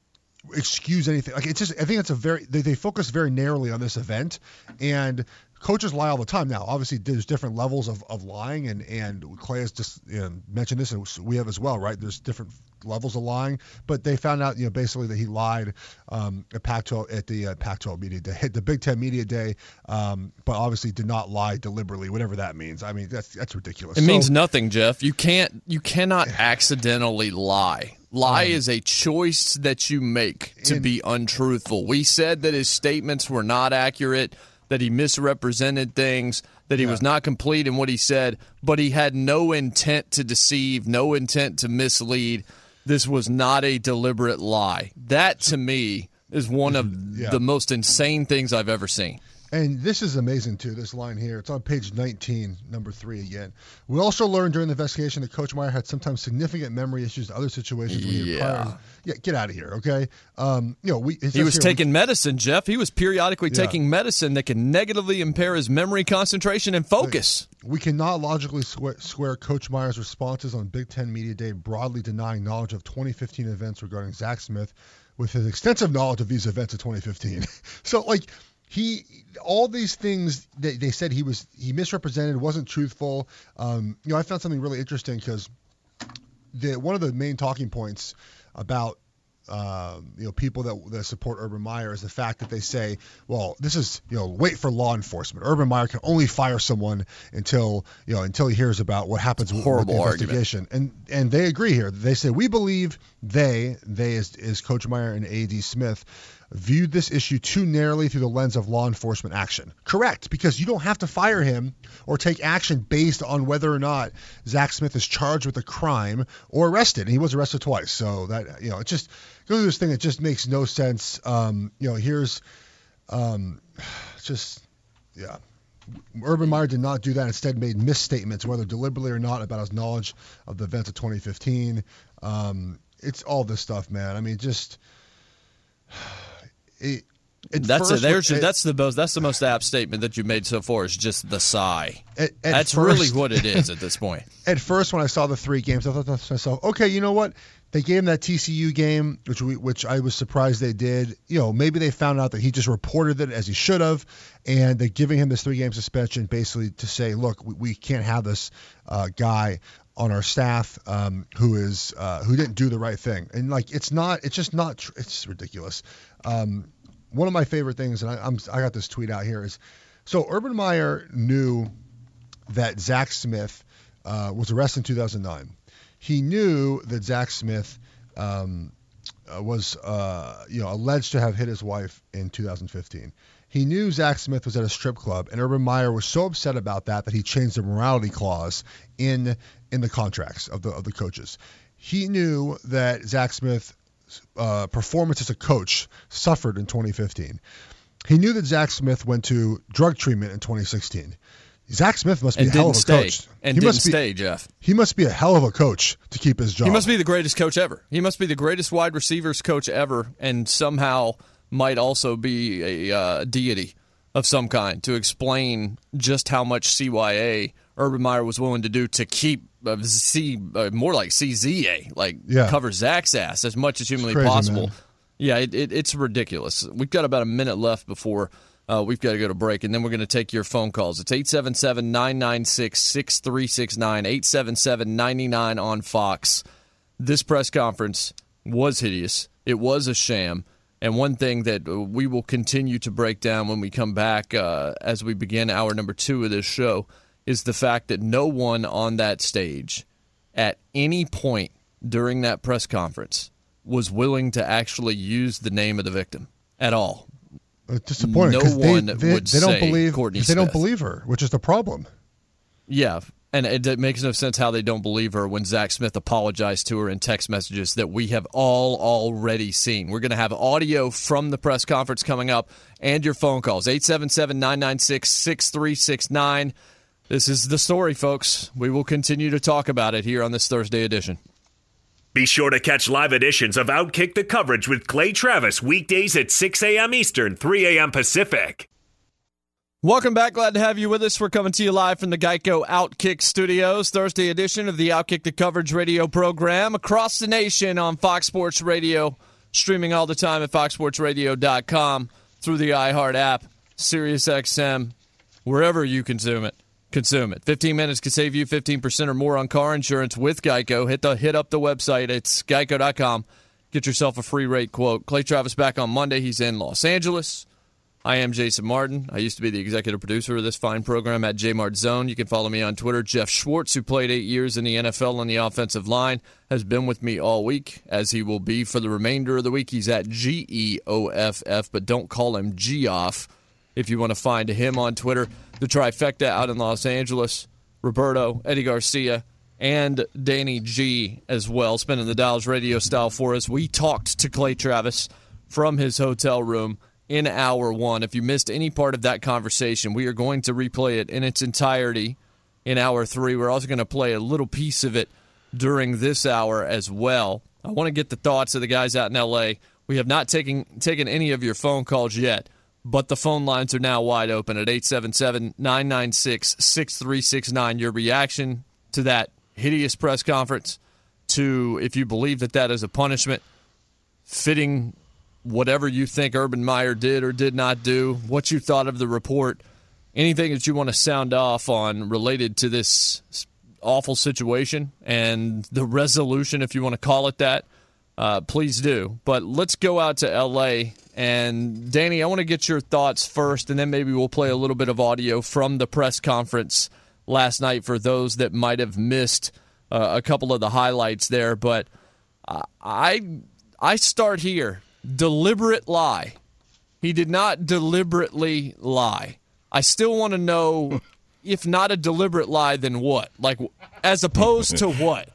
excuse anything. Like, it's just, I think it's a very, they, they focus very narrowly on this event, and coaches lie all the time. Now, obviously, there's different levels of, of lying, and, and Clay has just, you know, mentioned this, and we have as well, right? There's different levels of lying, but they found out, you know, basically that he lied um, at Pac twelve at the uh, Pac twelve media day, the Big Ten media day, um, but obviously did not lie deliberately, whatever that means. I mean, that's that's ridiculous. It so, means nothing, Jeff. You can't, you cannot accidentally lie. Lie um, is a choice that you make to and, be untruthful. We said that his statements were not accurate, that he misrepresented things, that he yeah. was not complete in what he said, but he had no intent to deceive, no intent to mislead. This was not a deliberate lie. That, to me, is one of yeah. the most insane things I've ever seen. And this is amazing, too, this line here. It's on page nineteen, number three again. We also learned during the investigation that Coach Meyer had sometimes significant memory issues in other situations. Yeah. Prior, yeah, get out of here, okay? Um, you know, we, he was here, taking we, medicine, Jeff. He was periodically yeah. taking medicine that can negatively impair his memory, concentration, and focus. We cannot logically square, square Coach Meyer's responses on Big Ten Media Day broadly denying knowledge of twenty fifteen events regarding Zach Smith with his extensive knowledge of these events of twenty fifteen. So, like, He, all these things that they said he was, he misrepresented, wasn't truthful. Um, you know, I found something really interesting because the one of the main talking points about, um, you know, people that, that support Urban Meyer is the fact that they say, well, this is, you know, wait for law enforcement. Urban Meyer can only fire someone until, you know, until he hears about what happens with, with the investigation. And and they agree here. They say, we believe they, they is, is Coach Meyer and A D Smith, viewed this issue too narrowly through the lens of law enforcement action. Correct, because you don't have to fire him or take action based on whether or not Zach Smith is charged with a crime or arrested. And he was arrested twice. So that, you know, it just goes through this thing that just makes no sense. Um, you know, here's um, just, yeah. Urban Meyer did not do that. Instead, made misstatements, whether deliberately or not, about his knowledge of the events of twenty fifteen. Um, it's all this stuff, man. I mean, just... It, that's a, there's it, that's the most that's the most apt statement that you made so far is just the sigh. At, at that's first, really what it is at this point. At first, when I saw the three games, I thought to myself, okay, you know what? They gave him that T C U game, which we, which I was surprised they did. You know, maybe they found out that he just reported it as he should have, and they're giving him this three-game suspension basically to say, look, we, we can't have this uh, guy on our staff um, who is uh, who didn't do the right thing. And like, it's not, it's just not, tr- it's ridiculous. Um, one of my favorite things, and I, I'm, I got this tweet out here, is so Urban Meyer knew that Zach Smith uh, was arrested in two thousand nine. He knew that Zach Smith um, uh, was, uh, you know, alleged to have hit his wife in two thousand fifteen. He knew Zach Smith was at a strip club, and Urban Meyer was so upset about that that he changed the morality clause in in the contracts of the of the coaches. He knew that Zach Smith's uh, performance as a coach suffered in twenty fifteen. He knew that Zach Smith went to drug treatment in twenty sixteen. Zach Smith must be and a hell of a stay. coach. And he didn't must be, stay, Jeff. He must be a hell of a coach to keep his job. He must be the greatest coach ever. He must be the greatest wide receivers coach ever, and somehow might also be a uh, deity of some kind to explain just how much C Y A Urban Meyer was willing to do to keep uh, C, uh, more like C Z A, like yeah. cover Zach's ass as much as humanly crazy, possible. Man. Yeah, it, it, it's ridiculous. We've got about a minute left before uh, we've got to go to break, and then we're going to take your phone calls. It's eight seven seven, nine nine six, six three six nine, eight seven seven, nine nine on Fox. This press conference was hideous. It was a sham. And one thing that we will continue to break down when we come back uh, as we begin hour number two of this show is the fact that no one on that stage at any point during that press conference was willing to actually use the name of the victim at all. It's disappointing. No they, one they, would they don't say believe Courtney They don't Smith. believe her, which is the problem. Yeah, and it, it makes no sense how they don't believe her when Zach Smith apologized to her in text messages that we have all already seen. We're going to have audio from the press conference coming up and your phone calls. eight seven seven, nine nine six, six three six nine. This is the story, folks. We will continue to talk about it here on this Thursday edition. Be sure to catch live editions of Outkick the Coverage with Clay Travis weekdays at six a.m. Eastern, three a.m. Pacific. Welcome back. Glad to have you with us. We're coming to you live from the Geico Outkick Studios. Thursday edition of the Outkick the Coverage radio program across the nation on Fox Sports Radio. Streaming all the time at fox sports radio dot com through the iHeart app, Sirius X M, wherever you consume it. Consume it. fifteen minutes can save you fifteen percent or more on car insurance with Geico. Hit the hit up the website. It's geico dot com. Get yourself a free rate quote. Clay Travis back on Monday. He's in Los Angeles. I am Jason Martin. I used to be the executive producer of this fine program at J Mart Zone. You can follow me on Twitter. Jeff Schwartz, who played eight years in the N F L on the offensive line, has been with me all week, as he will be for the remainder of the week. He's at G E O F F, but don't call him Geoff if you want to find him on Twitter. The trifecta out in Los Angeles, Roberto, Eddie Garcia, and Danny G as well, spinning the dials radio style for us. We talked to Clay Travis from his hotel room in hour one. If you missed any part of that conversation, we are going to replay it in its entirety in hour three. We're also going to play a little piece of it during this hour as well. I want to get the thoughts of the guys out in L A. We have not taken taken any of your phone calls yet, but the phone lines are now wide open at eight seven seven, nine nine six, six three six nine. Your reaction to that hideous press conference, to if you believe that that is a punishment, fitting whatever you think Urban Meyer did or did not do, what you thought of the report, anything that you want to sound off on related to this awful situation and the resolution, if you want to call it that, uh, please do. But let's go out to L A. And, Danny, I want to get your thoughts first, and then maybe we'll play a little bit of audio from the press conference last night for those that might have missed uh, a couple of the highlights there. But uh, I I start here. Deliberate lie. He did not deliberately lie. I still want to know, if not a deliberate lie, then what? Like, as opposed to what?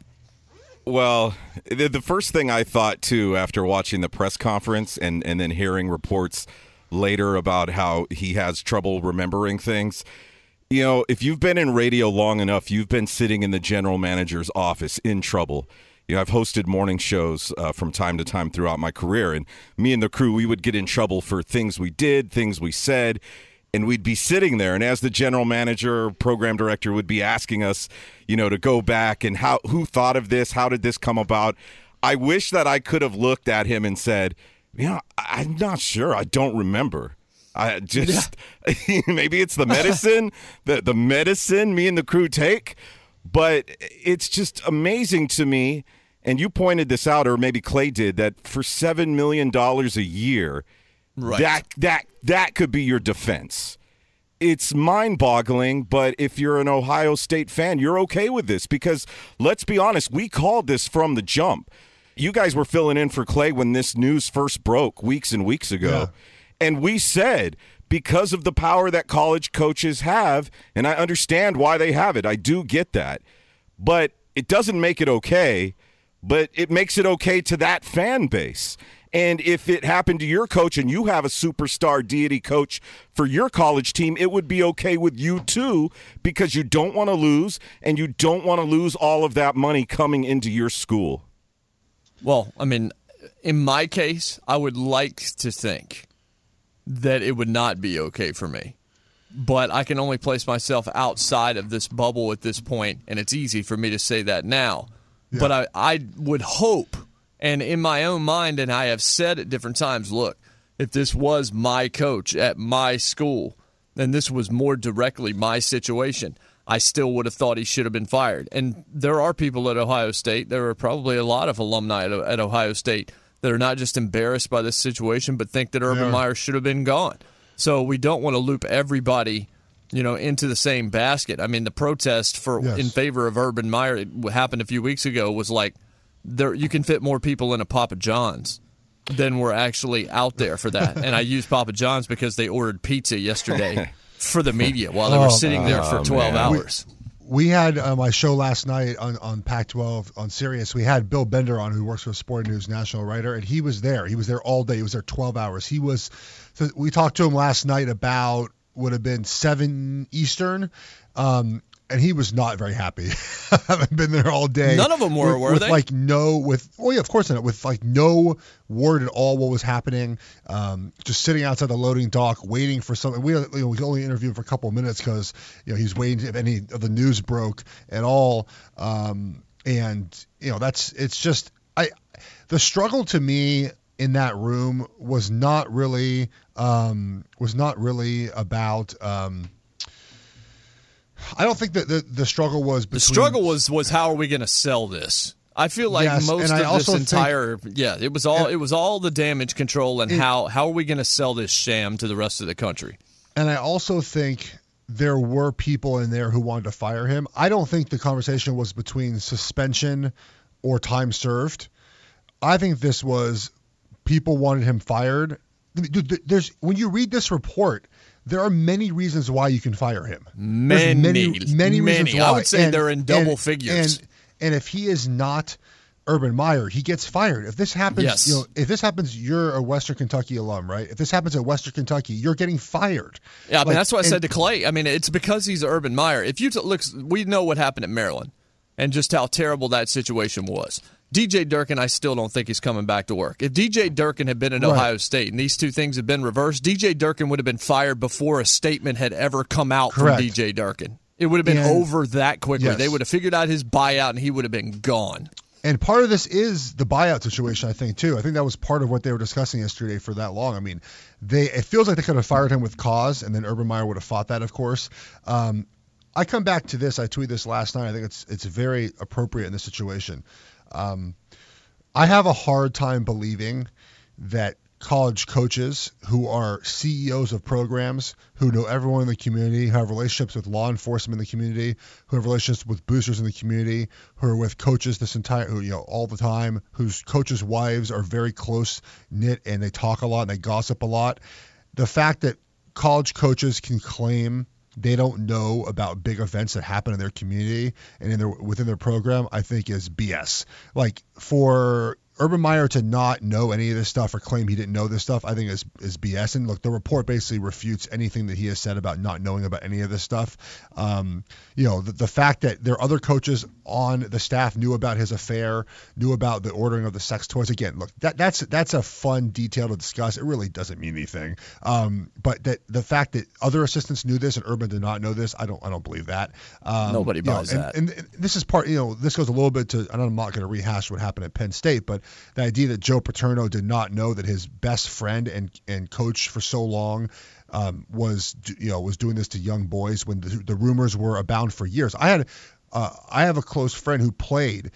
Well, the, the first thing I thought, too, after watching the press conference and, and then hearing reports later about how he has trouble remembering things, you know, if you've been in radio long enough, you've been sitting in the general manager's office in trouble. You know, I've hosted morning shows uh, from time to time throughout my career, and me and the crew, we would get in trouble for things we did, things we said, and we'd be sitting there, and as the general manager, program director would be asking us, you know, to go back and how who thought of this, how did this come about? I wish that I could have looked at him and said, you know, I'm not sure, I don't remember. I just yeah. Maybe it's the medicine, the the medicine me and the crew take, but it's just amazing to me. And you pointed this out, or maybe Clay did, that for seven million dollars a year, right. that that that could be your defense. It's mind-boggling, but if you're an Ohio State fan, you're okay with this because, let's be honest, we called this from the jump. You guys were filling in for Clay when this news first broke weeks and weeks ago. Yeah. And we said, because of the power that college coaches have, and I understand why they have it, I do get that, but it doesn't make it okay. But it makes it okay to that fan base. And if it happened to your coach and you have a superstar deity coach for your college team, it would be okay with you too, because you don't want to lose, and you don't want to lose all of that money coming into your school. Well, I mean, in my case, I would like to think that it would not be okay for me. But I can only place myself outside of this bubble at this point, and it's easy for me to say that now. Yeah. But I, I would hope, and in my own mind, and I have said at different times, look, if this was my coach at my school, and this was more directly my situation, I still would have thought he should have been fired. And there are people at Ohio State, there are probably a lot of alumni at, at Ohio State that are not just embarrassed by this situation, but think that Urban Yeah. Meyer should have been gone. So we don't want to loop everybody, you know, into the same basket. I mean, the protest for Yes. in favor of Urban Meyer, it happened a few weeks ago, was like there you can fit more people in a Papa John's than were actually out there for that. And I used Papa John's because they ordered pizza yesterday for the media while they were Oh, sitting there for oh, twelve man. hours. We had uh, my show last night on, on Pac twelve on Sirius. We had Bill Bender on, who works for Sporting News national writer, and he was there. He was there all day. He was there twelve hours. He was. So we talked to him last night about would have been seven Eastern, um, and he was not very happy. I haven't been there all day. None of them were, with, were with they? Like no, with oh yeah, of course not. With like no word at all what was happening. Um, just sitting outside the loading dock, waiting for something. We you know, we only interviewed him for a couple of minutes because you know he's waiting if any of the news broke at all. Um, and you know that's it's just I the struggle to me in that room was not really um, was not really about. Um, I don't think that the, the struggle was between, The struggle was was how are we going to sell this? I feel like Yes, most and I of this also think- entire yeah, it was all and- it was all the damage control and It- how how are we going to sell this sham to the rest of the country? And I also think there were people in there who wanted to fire him. I don't think the conversation was between suspension or time served. I think this was people wanted him fired. Dude, there's when you read this report, there are many reasons why you can fire him. There's Many, many, many reasons many. why. I would say And- they're in double and- figures. And, and if he is not Urban Meyer, he gets fired. If this happens, Yes. you know, if this happens, you're a Western Kentucky alum, right? If this happens at Western Kentucky, you're getting fired. Yeah, I mean Like, that's what I and- said to Clay. I mean it's because he's Urban Meyer. If you t- look, we know what happened at Maryland and just how terrible that situation was. D J Durkin, I still don't think he's coming back to work. If D J Durkin had been at Right. Ohio State and these two things had been reversed, D J Durkin would have been fired before a statement had ever come out Correct. from D J Durkin. It would have been And- over that quickly. Yes. They would have figured out his buyout and he would have been gone. And part of this is the buyout situation, I think, too. I think that was part of what they were discussing yesterday for that long. I mean, they it feels like they could have fired him with cause, and then Urban Meyer would have fought that, of course. Um, I come back to this. I tweeted this last night. I think it's it's very appropriate in this situation. Um, I have a hard time believing that college coaches who are C E Os of programs, who know everyone in the community, who have relationships with law enforcement in the community, who have relationships with boosters in the community, who are with coaches this entire, who, you know, all the time, whose coaches' wives are very close knit and they talk a lot and they gossip a lot. The fact that college coaches can claim they don't know about big events that happen in their community and in their within their program, I think is B S. Like for Urban Meyer to not know any of this stuff or claim he didn't know this stuff, I think is is B S. And look, the report basically refutes anything that he has said about not knowing about any of this stuff. Um, you know, the, the fact that there are other coaches on the staff knew about his affair, knew about the ordering of the sex toys. Again, look, that that's that's a fun detail to discuss. It really doesn't mean anything. Um, but that the fact that other assistants knew this and Urban did not know this, I don't I don't believe that. Um, Nobody you know, buys and, that. And, and this is part, you know, this goes a little bit to, and I'm not going to rehash what happened at Penn State, but the idea that Joe Paterno did not know that his best friend and and coach for so long um, was you know was doing this to young boys when the, the rumors were abound for years. I had uh, I have a close friend who played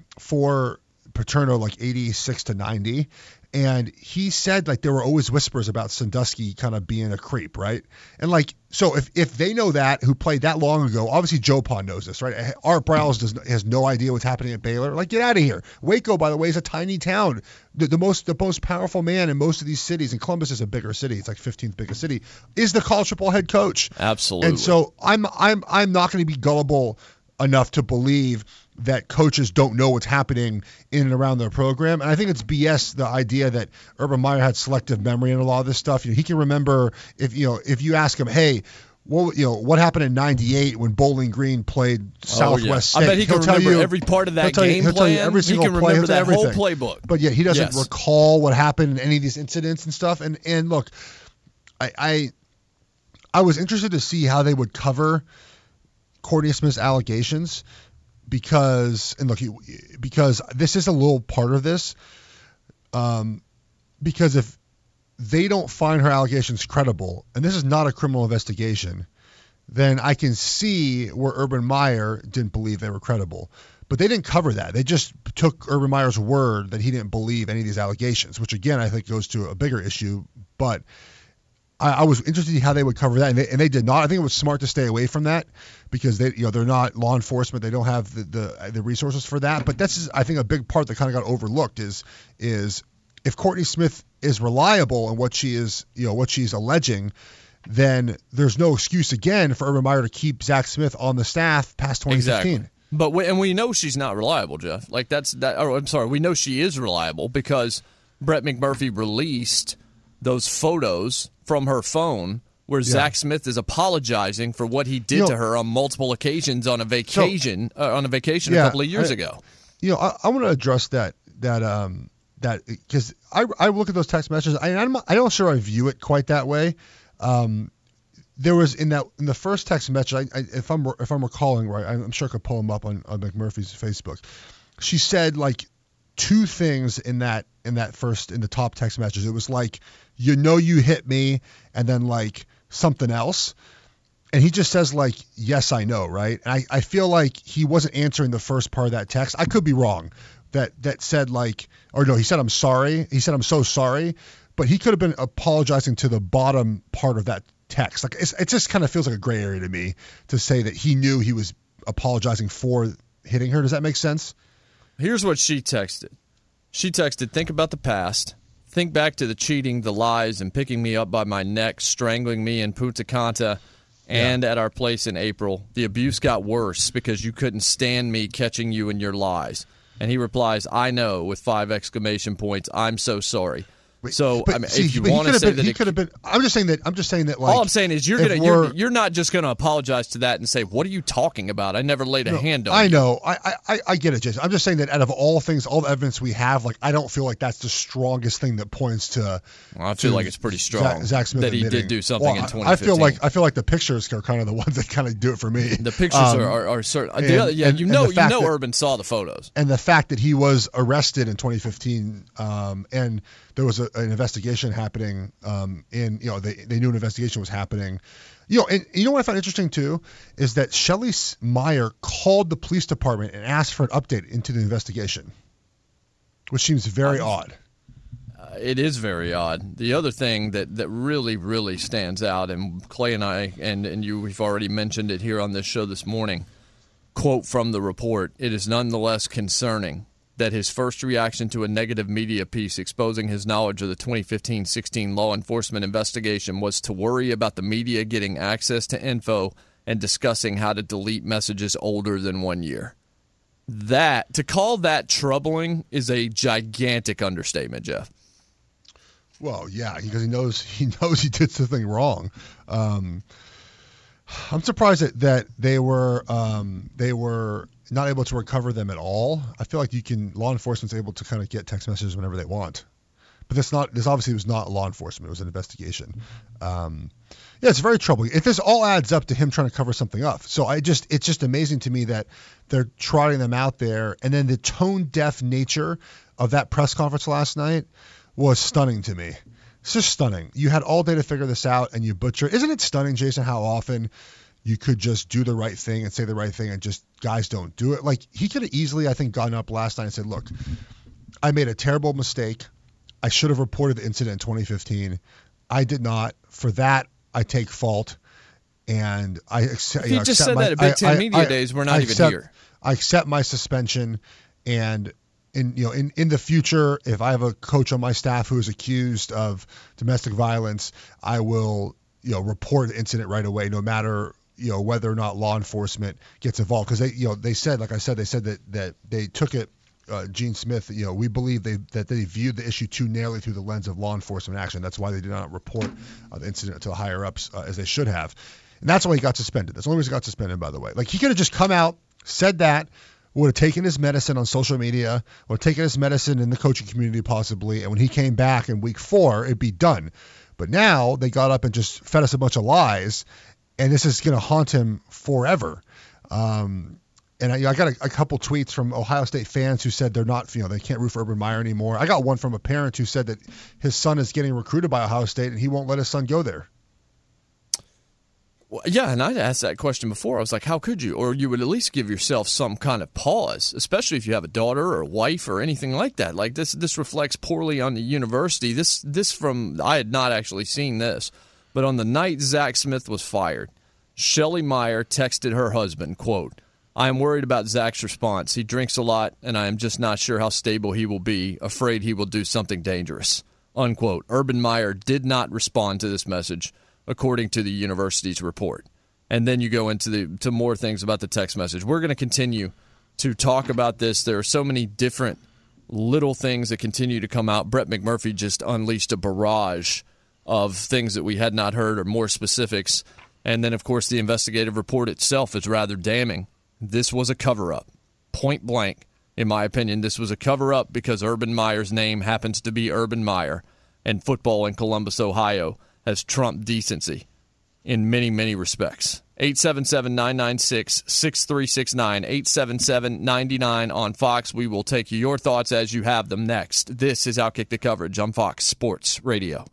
for Paterno like eighty-six to ninety. And he said like there were always whispers about Sandusky kind of being a creep, right? And like so if if they know that who played that long ago, obviously Joe Pond knows this, right? Art Browse does has no idea what's happening at Baylor. Like get out of here. Waco, by the way, is a tiny town. The, the most the most powerful man in most of these cities, and Columbus is a bigger city. It's like fifteenth biggest city. Is the college football head coach? Absolutely. And so I'm I'm I'm not going to be gullible enough to believe that coaches don't know what's happening in and around their program. And I think it's B S, the idea that Urban Meyer had selective memory in a lot of this stuff. You know, he can remember if, you know, if you ask him, hey, what, you know, what happened in ninety-eight when Bowling Green played Southwest oh, yeah. State? I bet he He'll can tell remember you, every part of he'll that tell you- game he'll tell you plan. every He single can play, remember he'll tell that whole everything. playbook. But yet he doesn't Yes. recall what happened in any of these incidents and stuff. And, and look, I, I, I was interested to see how they would cover Courtney Smith's allegations. Because and look, because this is a little part of this. Um, because if they don't find her allegations credible, and this is not a criminal investigation, then I can see where Urban Meyer didn't believe they were credible. But they didn't cover that. They just took Urban Meyer's word that he didn't believe any of these allegations, which again I think goes to a bigger issue. But I, I was interested in how they would cover that, and they, and they did not. I think it was smart to stay away from that because they, you know, they're not law enforcement. They don't have the the, the resources for that. But that's just, I think a big part that kind of got overlooked is is if Courtney Smith is reliable in what she is, you know, what she's alleging, then there's no excuse again for Urban Meyer to keep Zach Smith on the staff past twenty fifteen. Exactly. But we, and we know she's not reliable, Jeff. Like that's that. Or I'm sorry, we know she is reliable because Brett McMurphy released those photos from her phone where yeah. Zach Smith is apologizing for what he did you know, to her on multiple occasions on a vacation so, uh, on a vacation yeah, a couple of years I, ago. You know, I, I want to address that that um that because I I look at those text messages. I I'm I don't sure I view it quite that way. Um, There was in that in the first text message, I, I, if I'm if I'm recalling right, I'm sure I could pull him up on, on McMurphy's Facebook. She said like two things in that in that first in the top text message. It was like, you know, you hit me, and then like something else, and he just says like, yes, I know, right? And I, I feel like he wasn't answering the first part of that text. I could be wrong. That that said like, or no, he said I'm sorry. He said I'm so sorry, but he could have been apologizing to the bottom part of that text. Like it's, it just kind of feels like a gray area to me to say that he knew he was apologizing for hitting her. Does that make sense? Here's what she texted. She texted, think about the past. Think back to the cheating, the lies, and picking me up by my neck, strangling me in Punta Cana and yeah. at our place in April. The abuse got worse because you couldn't stand me catching you in your lies. And he replies, I know, with five exclamation points. I'm so sorry. So but, I mean, see, if you want to say been, that he it could have been, I'm just saying that. I'm just saying that. Like, all I'm saying is you're gonna you're, you're not just gonna apologize to that and say, "What are you talking about? I never laid a no, hand on." I you. know. I, I I get it, Jason. I'm just saying that out of all things, all the evidence we have, like I don't feel like that's the strongest thing that points to. Well, I feel like it's pretty strong Zach, Zach Smith that he admitting. did do something well, in twenty fifteen. I feel like I feel like the pictures are kind of the ones that kind of do it for me. The pictures um, are are, are certain. And, the other, yeah, and, you know, you know, that, Urban saw the photos, and the fact that he was arrested in twenty fifteen, um, and there was a, an investigation happening. Um, in you know they, they knew an investigation was happening, you know, and you know what I found interesting too is that Shelley Meyer called the police department and asked for an update into the investigation, which seems very um, odd. Uh, it is very odd. The other thing that, that really really stands out, and Clay and I and and you we've already mentioned it here on this show this morning. Quote from the report: "It is nonetheless concerning that his first reaction to a negative media piece exposing his knowledge of the twenty fifteen sixteen law enforcement investigation was to worry about the media getting access to info and discussing how to delete messages older than one year." That, to call that troubling is a gigantic understatement, Jeff. Well, yeah, because he knows he knows he did something wrong. Um, I'm surprised that, that they were um, they were not able to recover them at all. I feel like you can law enforcement's able to kind of get text messages whenever they want, but this not this obviously was not law enforcement. It was an investigation. Um, yeah, it's very troubling. If this all adds up to him trying to cover something up, so I just it's just amazing to me that they're trotting them out there, and then the tone deaf nature of that press conference last night was stunning to me. It's just stunning. You had all day to figure this out, and you butcher. Isn't it stunning, Jason, how often you could just do the right thing and say the right thing, and just guys don't do it? Like, he could have easily, I think, gotten up last night and said, look, I made a terrible mistake. I should have reported the incident in twenty fifteen. I did not. For that, I take fault. And I accept. If you, you know, just accept said my, that at Big I, Ten I, Media I, Days, we're not I even accept, here. I accept my suspension, and in you know in, in the future, if I have a coach on my staff who is accused of domestic violence, I will you know report the incident right away, no matter you know whether or not law enforcement gets involved. Because they you know they said, like I said, they said that that they took it. Uh, Gene Smith, you know, we believe they that they viewed the issue too narrowly through the lens of law enforcement action. That's why they did not report uh, the incident to higher ups uh, as they should have. And that's why he got suspended. That's the only reason he got suspended, by the way. Like, he could have just come out, said that, would have taken his medicine on social media, or taken his medicine in the coaching community possibly, and when he came back in week four, it'd be done. But now they got up and just fed us a bunch of lies, and this is going to haunt him forever. Um, and I, I got a, a couple tweets from Ohio State fans who said they're not, you know, they can't root for Urban Meyer anymore. I got one from a parent who said that his son is getting recruited by Ohio State, and he won't let his son go there. Yeah, and I asked that question before. I was like, how could you? Or you would at least give yourself some kind of pause, especially if you have a daughter or a wife or anything like that. Like this this reflects poorly on the university. This this from I had not actually seen this, but on the night Zach Smith was fired, Shelly Meyer texted her husband, quote, "I am worried about Zach's response. He drinks a lot, and I am just not sure how stable he will be, afraid he will do something dangerous," unquote. Urban Meyer did not respond to this message, according to the university's report. And then you go into the to more things about the text message. We're going to continue to talk about this. There are so many different little things that continue to come out. Brett McMurphy just unleashed a barrage of things that we had not heard or more specifics. And then, of course, the investigative report itself is rather damning. This was a cover-up, point blank. In my opinion, this was a cover-up because Urban Meyer's name happens to be Urban Meyer, and football in Columbus, Ohio has trumped decency in many, many respects. eight seven seven, nine nine six, six three six nine, eight seven seven, nine nine on Fox. We will take your thoughts as you have them next. This is Outkick the Coverage on Fox Sports Radio.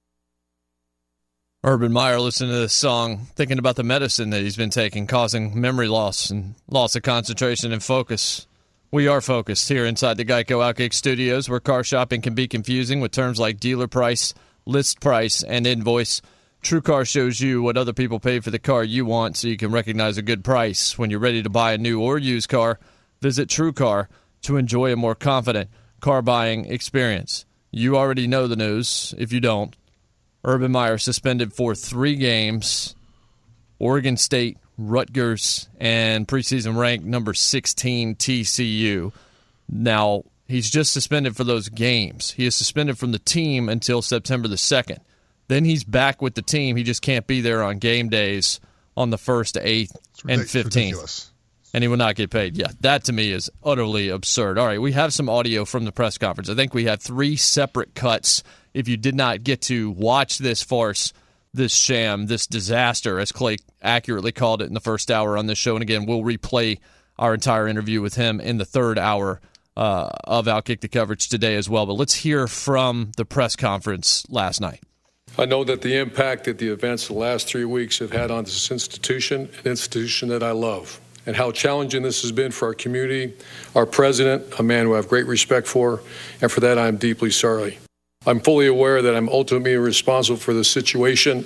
Urban Meyer listening to this song, thinking about the medicine that he's been taking, causing memory loss and loss of concentration and focus. We are focused here inside the Geico Outkick Studios, where car shopping can be confusing with terms like dealer price, list price, and invoice. TrueCar shows you what other people pay for the car you want so you can recognize a good price. When you're ready to buy a new or used car, visit TrueCar to enjoy a more confident car buying experience. You already know the news. If you don't, Urban Meyer suspended for three games. Oregon State, Rutgers, and preseason ranked number sixteen T C U. Now, he's just suspended for those games. He is suspended from the team until September the second. Then he's back with the team. He just can't be there on game days on the first, eighth, and fifteenth. And he will not get paid. Yeah, that to me is utterly absurd. All right, we have some audio from the press conference. I think we have three separate cuts. If you did not get to watch this farce, this sham, this disaster, as Clay accurately called it in the first hour on this show, and again, we'll replay our entire interview with him in the third hour Uh, of Outkick the Coverage today as well. But let's hear from the press conference last night. I know that the impact that the events of the last three weeks have had on this institution, an institution that I love, and how challenging this has been for our community, our president, a man who I have great respect for, and for that I am deeply sorry. I'm fully aware that I'm ultimately responsible for the situation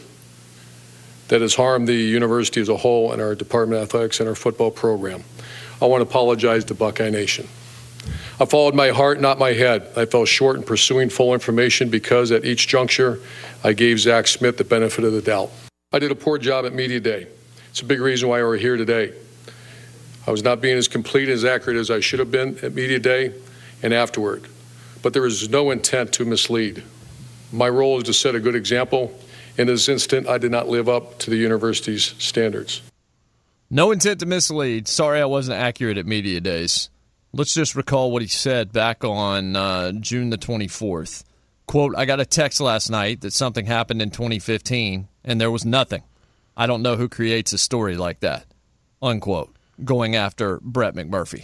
that has harmed the university as a whole and our Department of Athletics and our football program. I want to apologize to Buckeye Nation. I followed my heart, not my head. I fell short in pursuing full information because at each juncture, I gave Zach Smith the benefit of the doubt. I did a poor job at Media Day. It's a big reason why we're here today. I was not being as complete and as accurate as I should have been at Media Day and afterward. But there was no intent to mislead. My role is to set a good example. In this instant, I did not live up to the university's standards. No intent to mislead. Sorry I wasn't accurate at Media Days. Let's just recall what he said back on uh, June the twenty-fourth. Quote, "I got a text last night that something happened in twenty fifteen, and there was nothing. I don't know who creates a story like that." Unquote. Going after Brett McMurphy.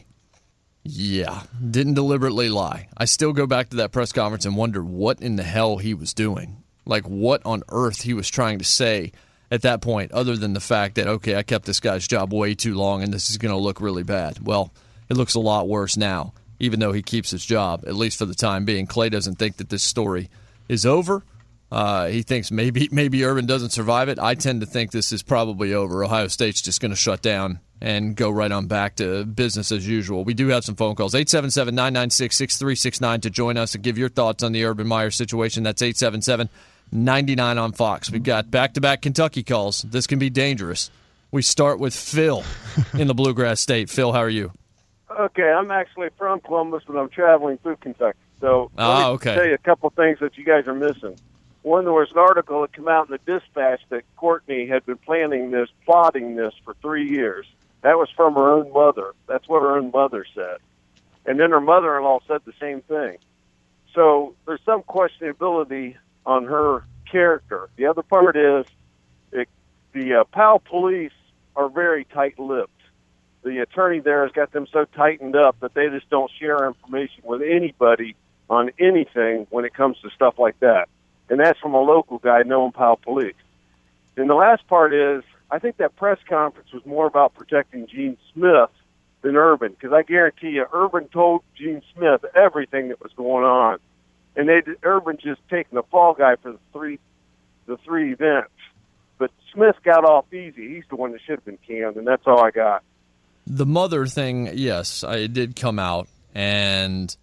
Yeah, didn't deliberately lie. I still go back to that press conference and wonder what in the hell he was doing. Like, what on earth he was trying to say at that point, other than the fact that, okay, I kept this guy's job way too long, and this is going to look really bad. Well, it looks a lot worse now, even though he keeps his job, at least for the time being. Clay doesn't think that this story is over. Uh, he thinks maybe maybe Urban doesn't survive it. I tend to think this is probably over. Ohio State's just going to shut down and go right on back to business as usual. We do have some phone calls. eight seven seven, nine nine six, six three six nine to join us and give your thoughts on the Urban Meyer situation. That's eight seven seven, nine nine on Fox. We've got back-to-back Kentucky calls. This can be dangerous. We start with Phil in the Bluegrass State. Phil, how are you? Okay, I'm actually from Columbus, but I'm traveling through Kentucky. So oh, let me okay. tell you a couple things that you guys are missing. One, there was an article that came out in the Dispatch that Courtney had been planning this, plotting this for three years. That was from her own mother. That's what her own mother said. And then her mother-in-law said the same thing. So there's some questionability on her character. The other part is it, the uh, Powell police are very tight-lipped. The attorney there has got them so tightened up that they just don't share information with anybody on anything when it comes to stuff like that. And that's from a local guy knowing Powell police. And the last part is I think that press conference was more about protecting Gene Smith than Urban, because I guarantee you, Urban told Gene Smith everything that was going on, and they Urban just taking the fall guy for the three, the three events. But Smith got off easy. He's the one that should have been canned, and that's all I got. The mother thing, yes, it did come out, and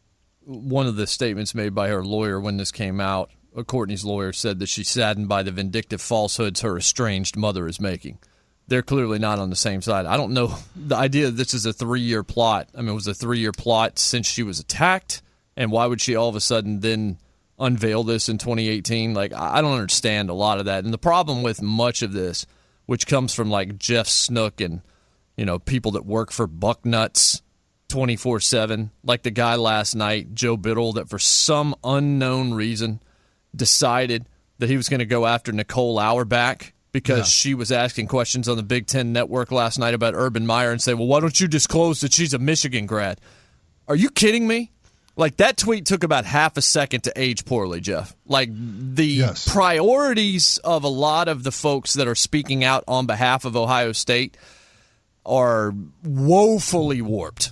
one of the statements made by her lawyer when this came out, Courtney's lawyer, said that she's saddened by the vindictive falsehoods her estranged mother is making. They're clearly not on the same side. I don't know. The idea that this is a three-year plot, I mean, it was a three-year plot since she was attacked, and why would she all of a sudden then unveil this in twenty eighteen? Like, I don't understand a lot of that. And the problem with much of this, which comes from, like, Jeff Snook and, you know, people that work for Bucknuts twenty-four seven, like the guy last night, Joe Biddle, that for some unknown reason decided that he was going to go after Nicole Auerbach because yeah. she was asking questions on the Big Ten Network last night about Urban Meyer and say, well, why don't you disclose that she's a Michigan grad? Are you kidding me? Like, that tweet took about half a second to age poorly, Jeff. Like, the yes. priorities of a lot of the folks that are speaking out on behalf of Ohio State are woefully warped.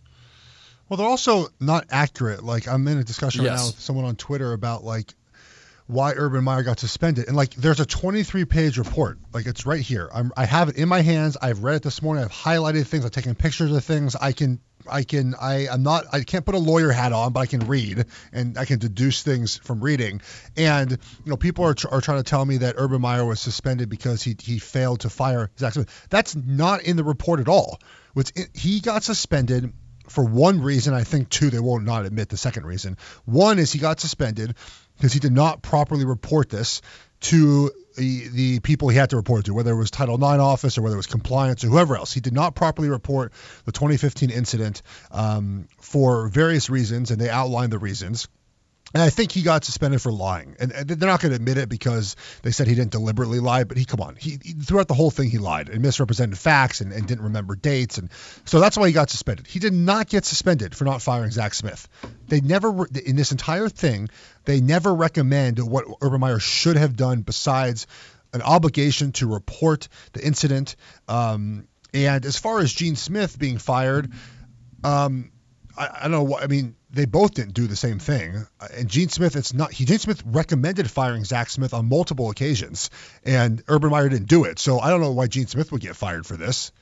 Well, they're also not accurate. Like, I'm in a discussion yes. right now with someone on Twitter about, like, why Urban Meyer got suspended. And, like, there's a twenty-three page report. Like, it's right here. I'm, I have it in my hands. I've read it this morning. I've highlighted things. I've taken pictures of things. I can, I can, I, I'm not, I can't put a lawyer hat on, but I can read and I can deduce things from reading. And, you know, people are, tr- are trying to tell me that Urban Meyer was suspended because he, he failed to fire Zach Smith. That's not in the report at all. What's in, he got suspended for one reason. I think two, they will not admit the second reason. One is he got suspended because he did not properly report this to the, the people he had to report to, whether it was Title nine office or whether it was compliance or whoever else. He did not properly report the twenty fifteen incident um, for various reasons, and they outlined the reasons. And I think he got suspended for lying. And, and they're not going to admit it because they said he didn't deliberately lie, but he, come on, he, he throughout the whole thing he lied and misrepresented facts and, and didn't remember dates. And so that's why he got suspended. He did not get suspended for not firing Zach Smith. They never, in this entire thing, they never recommend what Urban Meyer should have done besides an obligation to report the incident. Um, and as far as Gene Smith being fired, um, I, I don't know what, I mean, they both didn't do the same thing. Uh, and Gene Smith, it's not, he, Gene Smith recommended firing Zach Smith on multiple occasions, and Urban Meyer didn't do it. So I don't know why Gene Smith would get fired for this.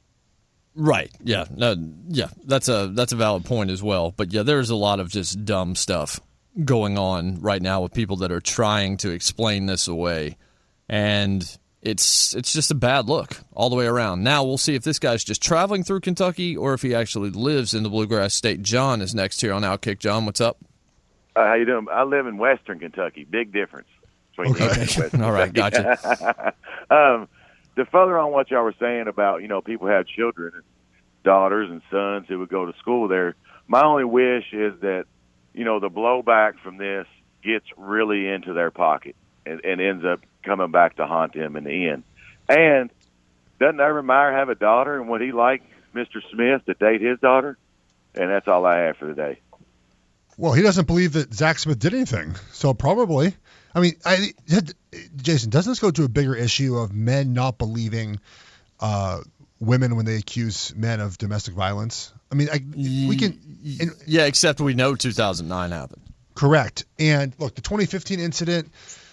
Right. Yeah. No, yeah. That's a, that's a valid point as well. But yeah, there's a lot of just dumb stuff going on right now with people that are trying to explain this away. And it's it's just a bad look all the way around. Now we'll see if this guy's just traveling through Kentucky or if he actually lives in the Bluegrass State. John is next here on Outkick. John, what's up? Uh, how you doing? I live in Western Kentucky. Big difference between okay. East and Western all right, gotcha. um, to further on what y'all were saying about, you know, people have children, and daughters and sons who would go to school there. My only wish is that, you know, the blowback from this gets really into their pocket and, and ends up coming back to haunt him in the end. And doesn't Urban Meyer have a daughter, and would he like Mister Smith to date his daughter? And that's all I have for today. Well, he doesn't believe that Zach Smith did anything, so probably. I mean, I, Jason, doesn't this go to a bigger issue of men not believing uh, women when they accuse men of domestic violence? I mean, I, we can... And, yeah, except we know two thousand nine happened. Correct. And, look, the twenty fifteen incident...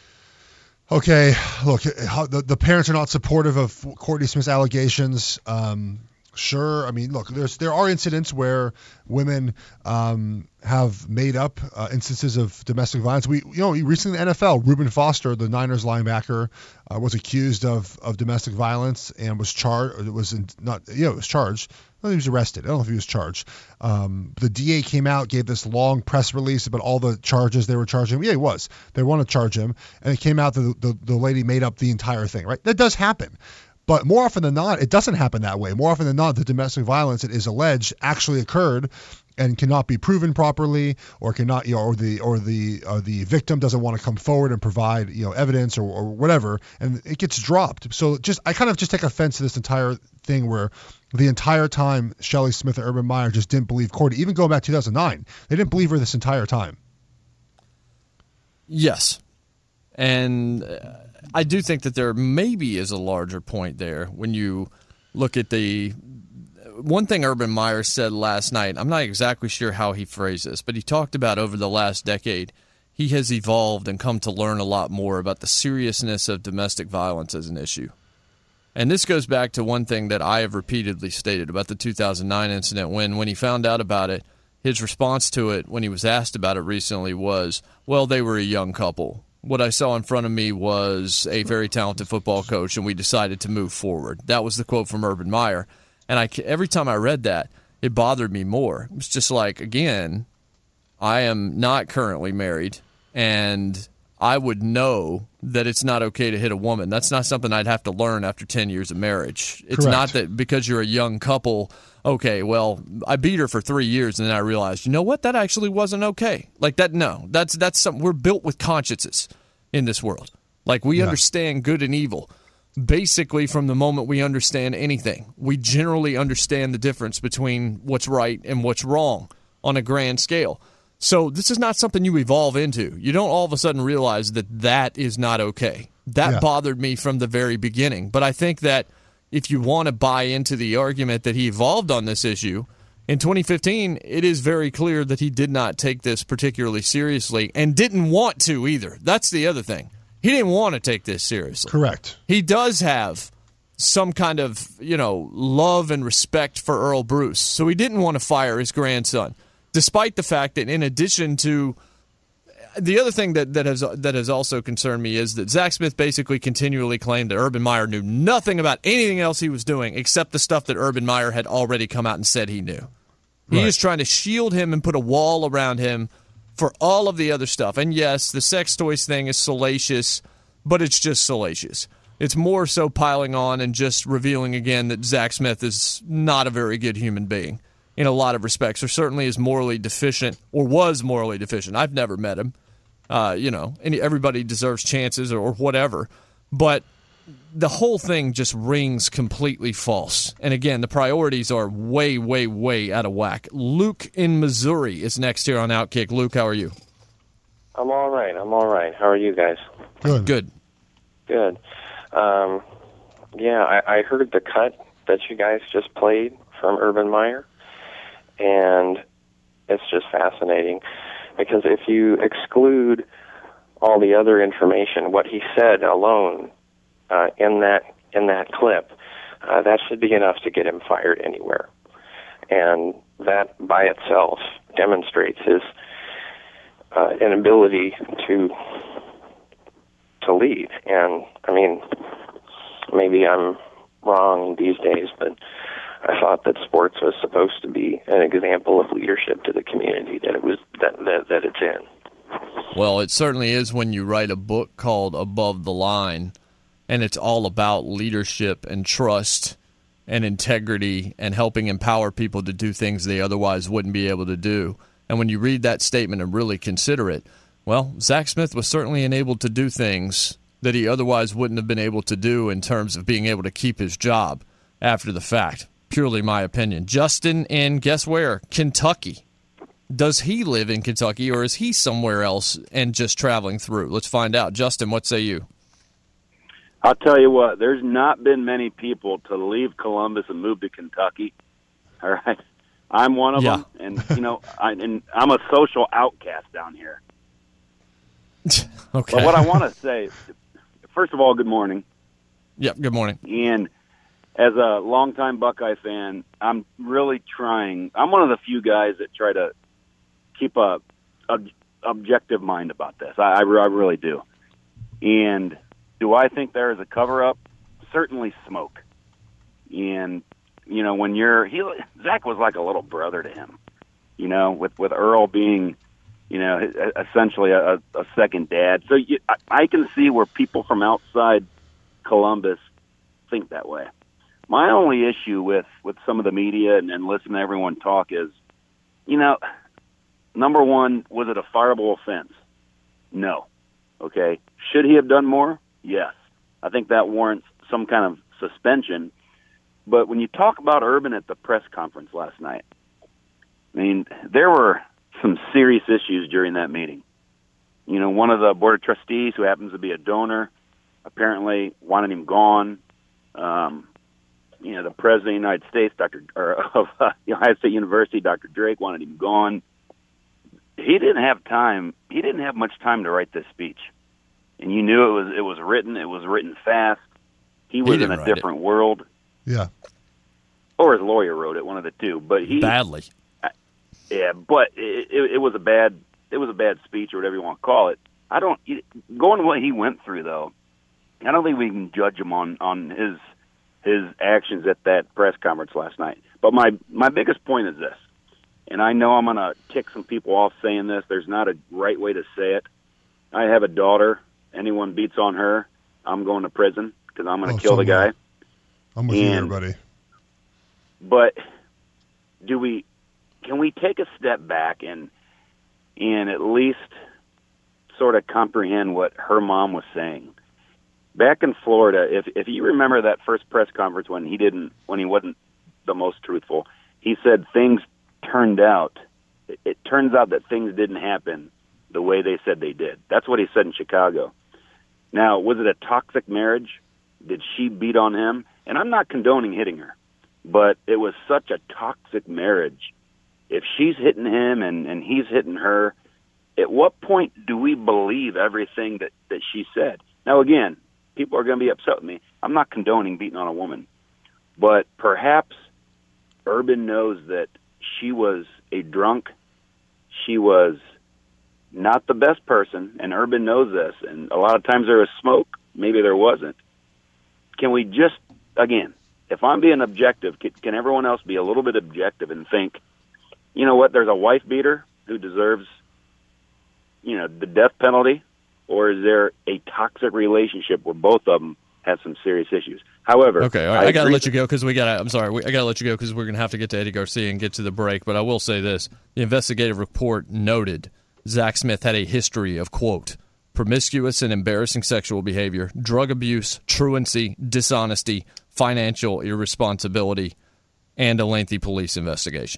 Okay, look, how, the, the parents are not supportive of Courtney Smith's allegations. Um, sure, I mean, look, there's there are incidents where women um, have made up uh, instances of domestic violence. We, you know, recently in the N F L, Reuben Foster, the Niners linebacker, uh, was accused of, of domestic violence and was charged. Was in, not, yeah, was charged. Well, he was arrested. I don't know if he was charged. Um, the D A came out, gave this long press release about all the charges they were charging him. Yeah, he was. They want to charge him. And it came out that the, the, the lady made up the entire thing, right? That does happen. But more often than not, it doesn't happen that way. More often than not, the domestic violence that is alleged actually occurred and cannot be proven properly, or cannot, you know, or the or the uh, the victim doesn't want to come forward and provide, you know, evidence or, or whatever, and it gets dropped. So just I kind of just take offense to this entire thing where the entire time Shelley Smith and Urban Meyer just didn't believe Courtney, even going back to two thousand nine, they didn't believe her this entire time. Yes, and uh, I do think that there maybe is a larger point there when you look at the one thing Urban Meyer said last night. I'm not exactly sure how he phrased this, but he talked about over the last decade, he has evolved and come to learn a lot more about the seriousness of domestic violence as an issue. And this goes back to one thing that I have repeatedly stated about the two thousand nine incident when, when he found out about it, his response to it when he was asked about it recently was, well, they were a young couple. What I saw in front of me was a very talented football coach, and we decided to move forward. That was the quote from Urban Meyer. And I, every time I read that, it bothered me more. It was just like, again, I am not currently married, and I would know that it's not okay to hit a woman. That's not something I'd have to learn after ten years of marriage. It's Correct. not that because you're a young couple, okay, well, I beat her for three years, and then I realized, you know what, that actually wasn't okay. Like that, no. That's that's something. We're built with consciences in this world. Like we Yeah. understand good and evil. Basically, from the moment we understand anything, we generally understand the difference between what's right and what's wrong on a grand scale. So this is not something you evolve into. You don't all of a sudden realize that that is not okay. That Yeah. bothered me from the very beginning. But I think that if you want to buy into the argument that he evolved on this issue, in twenty fifteen, it is very clear that he did not take this particularly seriously and didn't want to either. That's the other thing. He didn't want to take this seriously. Correct. He does have some kind of, you know, love and respect for Earl Bruce. So he didn't want to fire his grandson, despite the fact that in addition to the other thing that, that has that has also concerned me is that Zach Smith basically continually claimed that Urban Meyer knew nothing about anything else he was doing except the stuff that Urban Meyer had already come out and said he knew. He Right. is trying to shield him and put a wall around him for all of the other stuff. And yes, the sex toys thing is salacious, but it's just salacious. It's more so piling on and just revealing again that Zach Smith is not a very good human being in a lot of respects, or certainly is morally deficient, or was morally deficient. I've never met him. Uh, you know, and everybody deserves chances or, or whatever. But the whole thing just rings completely false. And again, the priorities are way, way, way out of whack. Luke in Missouri is next here on Outkick. Luke, how are you? I'm all right. I'm all right. How are you guys? Good. Good. Good. Um, yeah, I, I heard the cut that you guys just played from Urban Meyer, and it's just fascinating because if you exclude all the other information, what he said alone uh, in that in that clip, uh, that should be enough to get him fired anywhere, and that by itself demonstrates his uh, inability to to lead. And I mean, maybe I'm wrong these days, but I thought that sports was supposed to be an example of leadership to the community that it was that that, that it's in. Well, it certainly is when you write a book called Above the Line, and it's all about leadership and trust and integrity and helping empower people to do things they otherwise wouldn't be able to do. And when you read that statement and really consider it, well, Zach Smith was certainly enabled to do things that he otherwise wouldn't have been able to do in terms of being able to keep his job after the fact. Purely my opinion. Justin in, guess where? Kentucky. Does he live in Kentucky, or is he somewhere else and just traveling through? Let's find out. Justin, what say you? I'll tell you what, there's not been many people to leave Columbus and move to Kentucky. All right. I'm one of Yeah. them, and, you know, I, and I'm a social outcast down here. Okay. But what I want to say, first of all, good morning. Yep, good morning. And as a longtime Buckeye fan, I'm really trying. I'm one of the few guys that try to keep a, a objective mind about this. I, I, I really do. And do I think there is a cover-up? Certainly smoke. And, you know, when you're he, Zach was like a little brother to him, you know, with, with Earl being, you know, essentially a, a second dad. So you, I, I can see where people from outside Columbus think that way. My only issue with, with some of the media and, and listening to everyone talk is, you know, number one, was it a fireable offense? No. Okay. Should he have done more? Yes. I think that warrants some kind of suspension. But when you talk about Urban at the press conference last night, I mean, there were some serious issues during that meeting. You know, one of the board of trustees who happens to be a donor apparently wanted him gone. Um, you know, the president of the United States, Doctor or of uh, Ohio State University, Doctor Drake, wanted him gone. He didn't have time. He didn't have much time to write this speech, and you knew it was it was written. It was written fast. He was He in didn't a write different world. Yeah. Or his lawyer wrote it, one of the two. But he badly. Yeah, but it, it, it was a bad it was a bad speech or whatever you want to call it. I don't going to what he went through though. I don't think we can judge him on, on his his actions at that press conference last night. But my my biggest point is this, and I know I'm going to tick some people off saying this. There's not a right way to say it. I have a daughter. Anyone beats on her, I'm going to prison because I'm going to Oh, kill so the guy. I'm with you there, And- buddy. But do we? Can we take a step back and and at least sort of comprehend what her mom was saying? Back in Florida, if if you remember that first press conference when he didn't, when he wasn't the most truthful, he said things turned out. It, it turns out that things didn't happen the way they said they did. That's what he said in Chicago. Now, was it a toxic marriage? Did she beat on him? And I'm not condoning hitting her, but it was such a toxic marriage. If she's hitting him and, and he's hitting her, at what point do we believe everything that, that she said? Now, again, people are going to be upset with me. I'm not condoning beating on a woman, but perhaps Urban knows that she was a drunk. She was not the best person, and Urban knows this. And a lot of times there was smoke. Maybe there wasn't. Can we just, again, if I'm being objective, can, can everyone else be a little bit objective and think, you know what, there's a wife beater who deserves, you know, the death penalty, or is there a toxic relationship where both of them have some serious issues? However, okay, all right, I, I got to agree- let you go because we got. I'm sorry, we, I got to let you go because we're going to have to get to Eddie Garcia and get to the break. But I will say this: the investigative report noted Zach Smith had a history of quote promiscuous and embarrassing sexual behavior, drug abuse, truancy, dishonesty, financial irresponsibility, and a lengthy police investigation.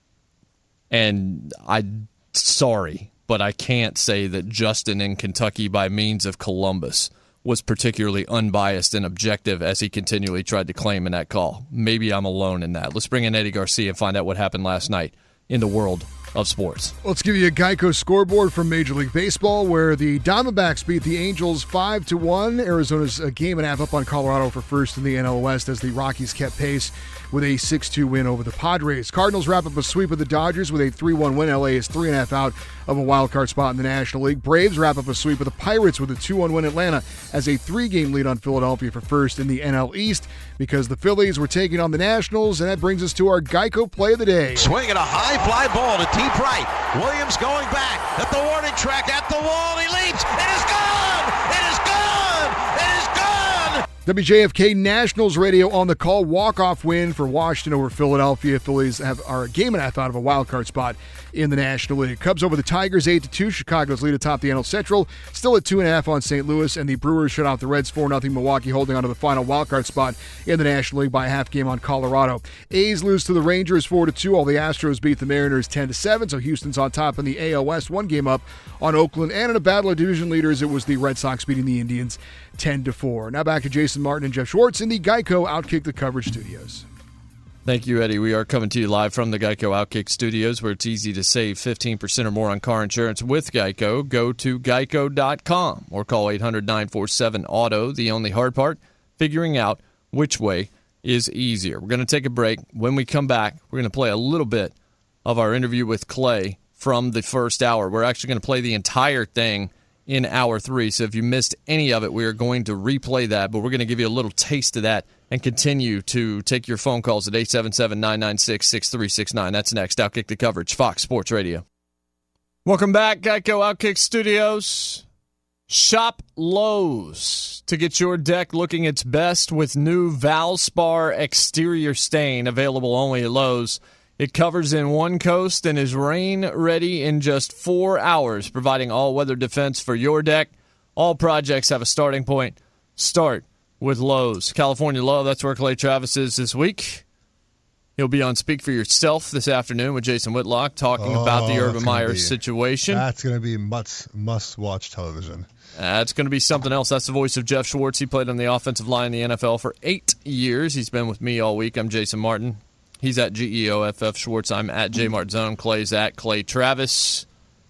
And I'm sorry, but I can't say that Justin in Kentucky by means of Columbus was particularly unbiased and objective as he continually tried to claim in that call. Maybe I'm alone in that. Let's bring in Eddie Garcia and find out what happened last night in the world of sports. Let's give you a Geico scoreboard from Major League Baseball, where the Diamondbacks beat the Angels five to one. Arizona's a game and a half up on Colorado for first in the N L West as the Rockies kept pace with a six two win over the Padres. Cardinals wrap up a sweep of the Dodgers with a three one win. L A is three and a half out of a wild card spot in the National League. Braves wrap up a sweep of the Pirates with a two one win. Atlanta has a three-game lead on Philadelphia for first in the N L East because the Phillies were taking on the Nationals, and that brings us to our Geico play of the day. Swinging a high fly ball to deep right. Williams going back at the warning track, at the wall. He leaps. It is gone! It is gone! It is gone! W J F K Nationals radio on the call. Walk-off win for Washington over Philadelphia. Phillies have are a game and a half out of a wild card spot in the National League. Cubs over the Tigers eight to two. Chicago's lead atop the N L Central. Still at two and a half on Saint Louis. And the Brewers shut out the Reds four nothing. Milwaukee holding on to the final wild card spot in the National League by a half game on Colorado. A's lose to the Rangers four to two. While the Astros beat the Mariners ten to seven. So Houston's on top in the A L West. One game up on Oakland. And in a battle of division leaders, it was the Red Sox beating the Indians ten to four. Now back to Jason Martin and Jeff Schwartz in the Geico Outkick the Coverage studios. Thank you, Eddie. We are coming to you live from the Geico Outkick Studios, where it's easy to save fifteen percent or more on car insurance with Geico. Go to geico dot com or call eight hundred nine four seven auto. The only hard part, figuring out which way is easier. We're going to take a break. When we come back, we're going to play a little bit of our interview with Clay from the first hour. We're actually going to play the entire thing in hour three. So if you missed any of it, we are going to replay that, but we're going to give you a little taste of that and continue to take your phone calls at eight seven seven, nine nine six, six three six nine. That's next. Outkick the Coverage, Fox Sports Radio. Welcome back, Geico Outkick Studios. Shop Lowe's to get your deck looking its best with new Valspar exterior stain, available only at Lowe's. It covers in one coast and is rain-ready in just four hours, providing all-weather defense for your deck. All projects have a starting point. Start with Lowe's. California Low, that's where Clay Travis is this week. He'll be on Speak for Yourself this afternoon with Jason Whitlock talking Oh, about the that's Urban gonna Meyer be- situation. That's going to be must must watch television. That's going to be something else. That's the voice of Jeff Schwartz. He played on the offensive line in the N F L for eight years. He's been with me all week. I'm Jason Martin. He's at G E O F F Schwartz. I'm at J Mart Zone. Clay's at Clay Travis.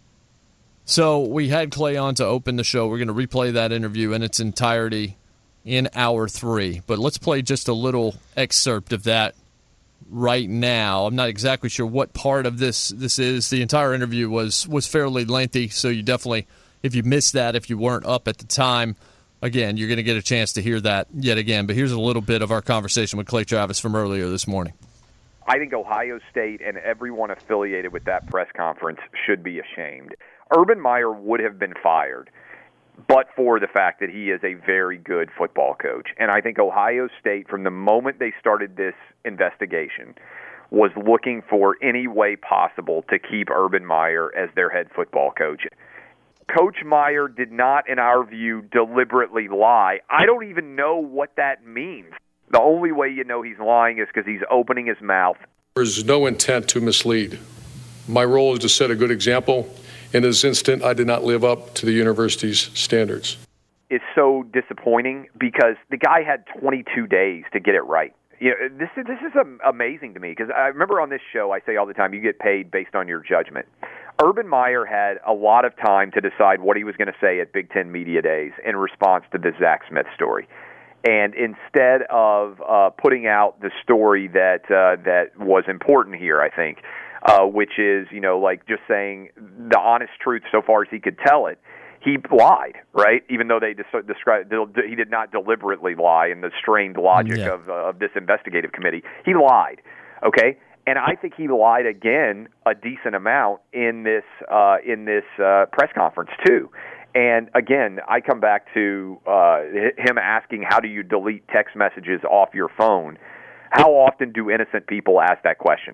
So we had Clay on to open the show. We're going to replay that interview in its entirety in hour three. But let's play just a little excerpt of that right now. I'm not exactly sure what part of this this is. The entire interview was was fairly lengthy, so you definitely, if you missed that, if you weren't up at the time, again, you're going to get a chance to hear that yet again. But here's a little bit of our conversation with Clay Travis from earlier this morning. I think Ohio State and everyone affiliated with that press conference should be ashamed. Urban Meyer would have been fired, but for the fact that he is a very good football coach. And I think Ohio State, from the moment they started this investigation, was looking for any way possible to keep Urban Meyer as their head football coach. Coach Meyer did not, in our view, deliberately lie. I don't even know what that means. The only way you know he's lying is because he's opening his mouth. There is no intent to mislead. My role is to set a good example. In this instant, I did not live up to the university's standards. It's so disappointing because the guy had twenty-two days to get it right. You know, this is this is amazing to me because I remember on this show I say all the time you get paid based on your judgment. Urban Meyer had a lot of time to decide what he was going to say at Big Ten Media Days in response to the Zach Smith story. And instead of uh, putting out the story that uh, that was important here, I think, uh, which is, you know, like just saying the honest truth so far as he could tell it, he lied, right? Even though they des- described he did not deliberately lie in the strained logic Yeah. of, uh, of this investigative committee. He lied, okay? And I think he lied again a decent amount in this uh, in this uh, press conference too. And again, I come back to uh, him asking, how do you delete text messages off your phone? How often do innocent people ask that question?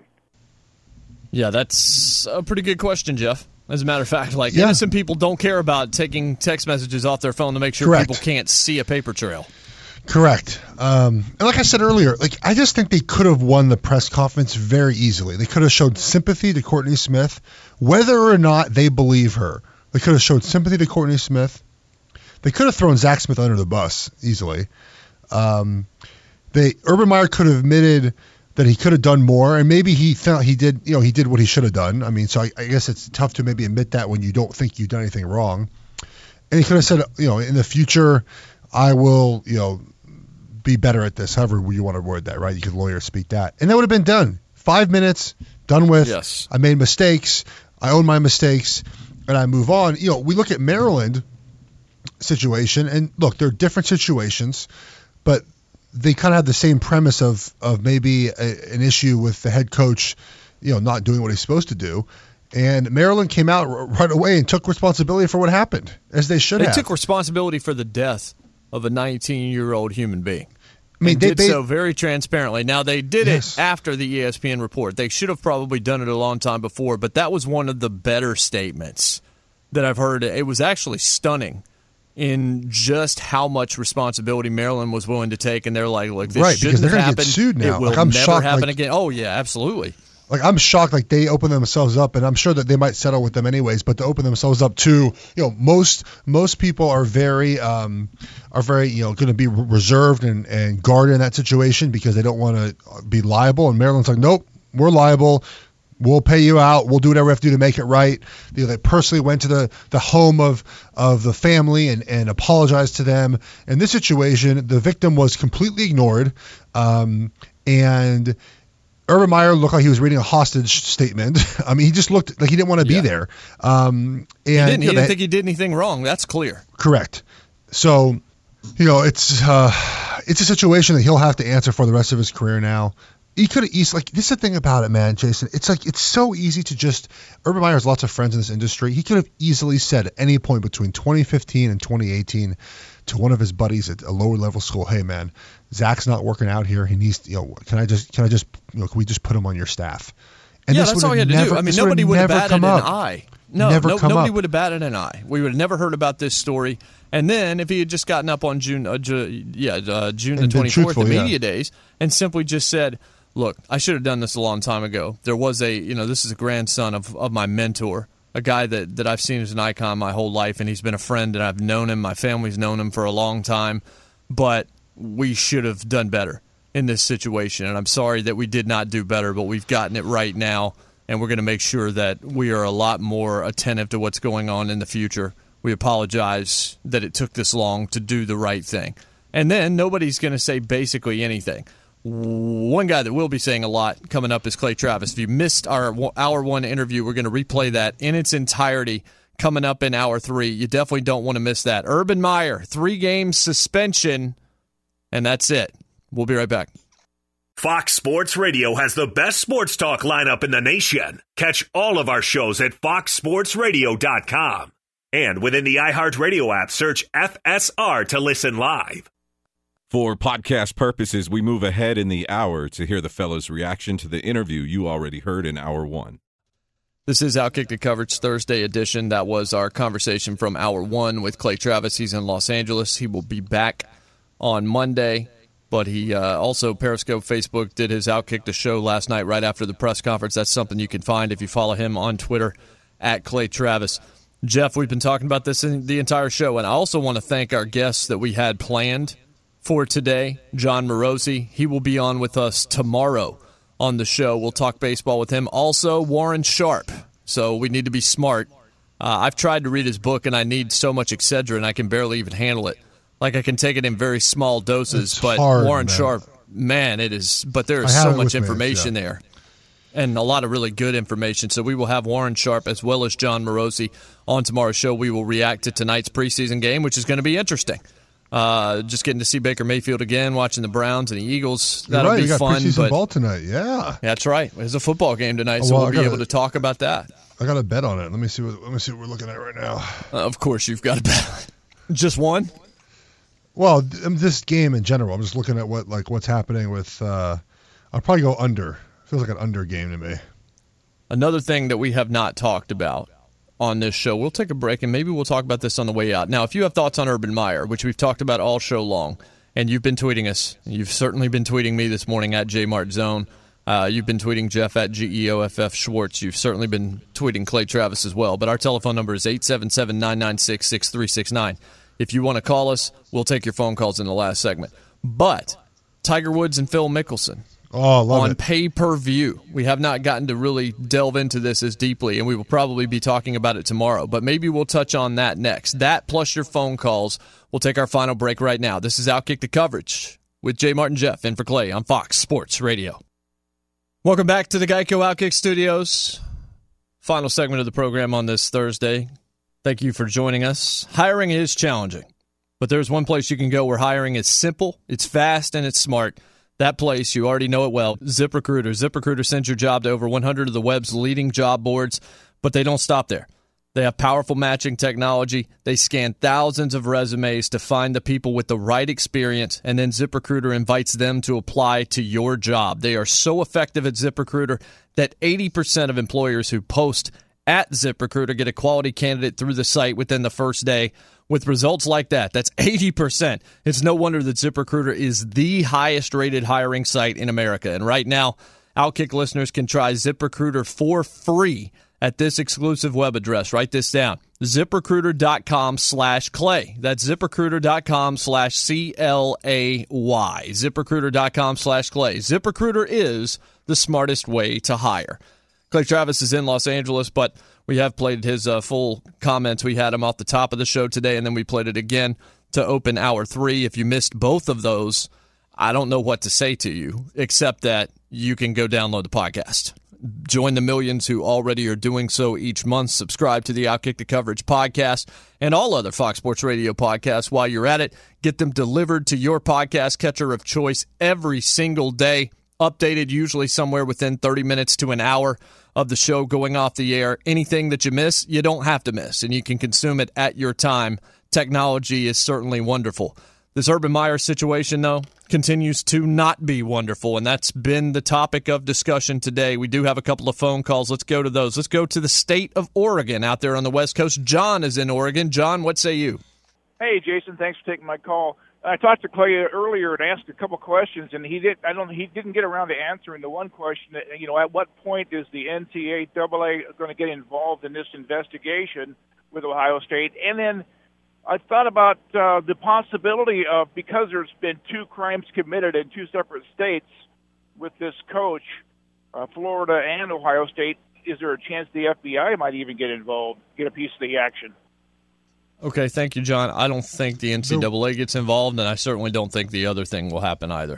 Yeah, that's a pretty good question, Jeff. As a matter of fact, like Yeah. innocent people don't care about taking text messages off their phone to make sure Correct. people can't see a paper trail. Correct. Um, and like I said earlier, like I just think they could have won the press conference very easily. They could have showed sympathy to Courtney Smith, whether or not they believe her. They could have showed sympathy to Courtney Smith. They could have thrown Zach Smith under the bus easily. Um, they Urban Meyer could have admitted that he could have done more, and maybe he felt he did. You know, he did what he should have done. I mean, so I, I guess it's tough to maybe admit that when you don't think you've done anything wrong. And he could have said, you know, in the future, I will, you know, be better at this. However you want to word that, right? You could lawyer speak that, and that would have been done. Five minutes, done with. Yes. I made mistakes. I own my mistakes. And I move on. You know, we look at Maryland situation, and look, they're different situations, but they kind of have the same premise of of maybe a, an issue with the head coach, you know, not doing what he's supposed to do. And Maryland came out r- right away and took responsibility for what happened, as they should They have. took responsibility for the death of a nineteen-year-old human being. I mean, and they, did they so very transparently. Now, they did Yes. it after the E S P N report. They should have probably done it a long time before, but that was one of the better statements that I've heard. It was actually stunning in just how much responsibility Maryland was willing to take, and they're like, look, this Right, because shouldn't they're have gonna happened. get sued now. It will Like, I'm never shocked, happen like- again. Oh, yeah, absolutely. Like, I'm shocked, like, they open themselves up, and I'm sure that they might settle with them anyways, but to open themselves up to, you know, most most people are very, um, are very, you know, going to be reserved and, and guarded in that situation because they don't want to be liable, and Maryland's like, nope, we're liable. We'll pay you out. We'll do whatever we have to do to make it right. You know, they personally went to the, the home of, of the family and, and apologized to them. In this situation, the victim was completely ignored, um, and Urban Meyer looked like he was reading a hostage statement. I mean, he just looked like he didn't want to Yeah. be there. Um, and He didn't, he you know, didn't they- think he did anything wrong. That's clear. Correct. So, you know, it's uh, it's a situation that he'll have to answer for the rest of his career now. He could have easily, like, this is the thing about it, man, Jason. It's like, it's so easy to just, Urban Meyer has lots of friends in this industry. He could have easily said at any point between twenty fifteen and twenty eighteen to one of his buddies at a lower level school, hey, man, Zach's not working out here. He needs, you know, can I just, can I just, you know, can we just put him on your staff? And yeah, this that's would all he have had to never, do. I mean, this nobody would have never batted come an up. eye. No, Never no come nobody up. would have batted an eye. We would have never heard about this story. And then if he had just gotten up on June, uh, Ju- yeah, uh, June the And been twenty-fourth, the truthful, yeah. media days, and simply just said, look, I should have done this a long time ago. There was a, you know, this is a grandson of, of my mentor, a guy that, that I've seen as an icon my whole life, and he's been a friend, and I've known him. My family's known him for a long time, but we should have done better in this situation, and I'm sorry that we did not do better, but we've gotten it right now, and we're going to make sure that we are a lot more attentive to what's going on in the future. We apologize that it took this long to do the right thing. And then nobody's going to say basically anything. One guy that will be saying a lot coming up is Clay Travis. If you missed our hour one interview, we're going to replay that in its entirety coming up in hour three. You definitely don't want to miss that. Urban Meyer, three-game suspension, and that's it. We'll be right back. Fox Sports Radio has the best sports talk lineup in the nation. Catch all of our shows at fox sports radio dot com. And within the iHeartRadio app, search F S R to listen live. For podcast purposes, we move ahead in the hour to hear the fellows' reaction to the interview you already heard in hour one. This is Outkick the Coverage Thursday edition. That was our conversation from hour one with Clay Travis. He's in Los Angeles. He will be back on Monday. But he uh, also, Periscope, Facebook, did his Outkick the Show last night right after the press conference. That's something you can find if you follow him on Twitter, at Clay Travis. Jeff, we've been talking about this in the entire show, and I also want to thank our guests that we had planned for today, John Morosi. He will be on with us tomorrow on the show. We'll talk baseball with him. Also, Warren Sharp. So we need to be smart. Uh, I've tried to read his book, and I need so much Excedrin, I can barely even handle it. Like, I can take it in very small doses, it's but hard, Warren man. Sharp, man, it is. But there I is have so it much with me, information yeah. there, and a lot of really good information. So we will have Warren Sharp as well as John Morosi on tomorrow's show. We will react to tonight's preseason game, which is going to be interesting. Uh, just getting to see Baker Mayfield again, watching the Browns and the Eagles. You're That'll right, be you got fun. preseason But ball tonight, yeah. That's right. There's a football game tonight, Oh, so well, we'll I be gotta- able to talk about that. I got a bet on it. Let me see what let me see what we're looking at right now. Uh, of course, you've got a bet. Just one? Well, th- this game in general, I'm just looking at what like what's happening with. Uh, I'll probably go under. Feels like an under game to me. Another thing that we have not talked about on this show, we'll take a break and maybe we'll talk about this on the way out. Now, if you have thoughts on Urban Meyer, which we've talked about all show long, and you've been tweeting us, you've certainly been tweeting me this morning at JMartZone. Uh, you've been tweeting Jeff at G E O F F Schwartz. You've certainly been tweeting Clay Travis as well. But our telephone number is eight seven seven, nine nine six, six three six nine. If you want to call us, we'll take your phone calls in the last segment. But Tiger Woods and Phil Mickelson oh, love on it. pay-per-view. We have not gotten to really delve into this as deeply, and we will probably be talking about it tomorrow. But maybe we'll touch on that next. That plus your phone calls. We'll take our final break right now. This is Outkick the Coverage with J. Martin Jeff in for Clay on Fox Sports Radio. Welcome back to the Geico Outkick Studios. Final segment of the program on this Thursday. Thank you for joining us. Hiring is challenging, but there's one place you can go where hiring is simple, it's fast, and it's smart. That place, you already know it well, ZipRecruiter. ZipRecruiter sends your job to over one hundred of the web's leading job boards, but they don't stop there. They have powerful matching technology. They scan thousands of resumes to find the people with the right experience, and then ZipRecruiter invites them to apply to your job. They are so effective at ZipRecruiter that eighty percent of employers who post at ZipRecruiter get a quality candidate through the site within the first day. With results like that, that's eighty percent. It's no wonder that ZipRecruiter is the highest-rated hiring site in America. And right now, Outkick listeners can try ZipRecruiter for free at this exclusive web address. Write this down, ZipRecruiter.com slash Clay. That's ZipRecruiter.com slash C L A Y. ZipRecruiter.com slash Clay. ZipRecruiter is the smartest way to hire. Clay Travis is in Los Angeles, but we have played his uh, full comments. We had him off the top of the show today, and then we played it again to open hour three. If you missed both of those, I don't know what to say to you, except that you can go download the podcast. Join the millions who already are doing so each month. Subscribe to the Outkick the Coverage podcast and all other Fox Sports Radio podcasts while you're at it. Get them delivered to your podcast catcher of choice every single day. Updated usually somewhere within thirty minutes to an hour of the show going off the air. Anything that you miss, you don't have to miss, and you can consume it at your time. Technology is certainly wonderful. This Urban Meyer situation, though, continues to not be wonderful, and that's been the topic of discussion today. We do have a couple of phone calls. Let's go to those. Let's go to the state of Oregon out there on the West Coast. John is in Oregon. John, what say you? Hey, Jason, thanks for taking my call. I talked to Clay earlier and asked a couple questions, and he did. I don't. He didn't get around to answering the one question. That, you know, at what point is the N C double A going to get involved in this investigation with Ohio State? And then I thought about uh, the possibility of, because there's been two crimes committed in two separate states with this coach, uh, Florida and Ohio State, is there a chance the F B I might even get involved, get a piece of the action? Okay, thank you, John. I don't think the N C double A gets involved, and I certainly don't think the other thing will happen either.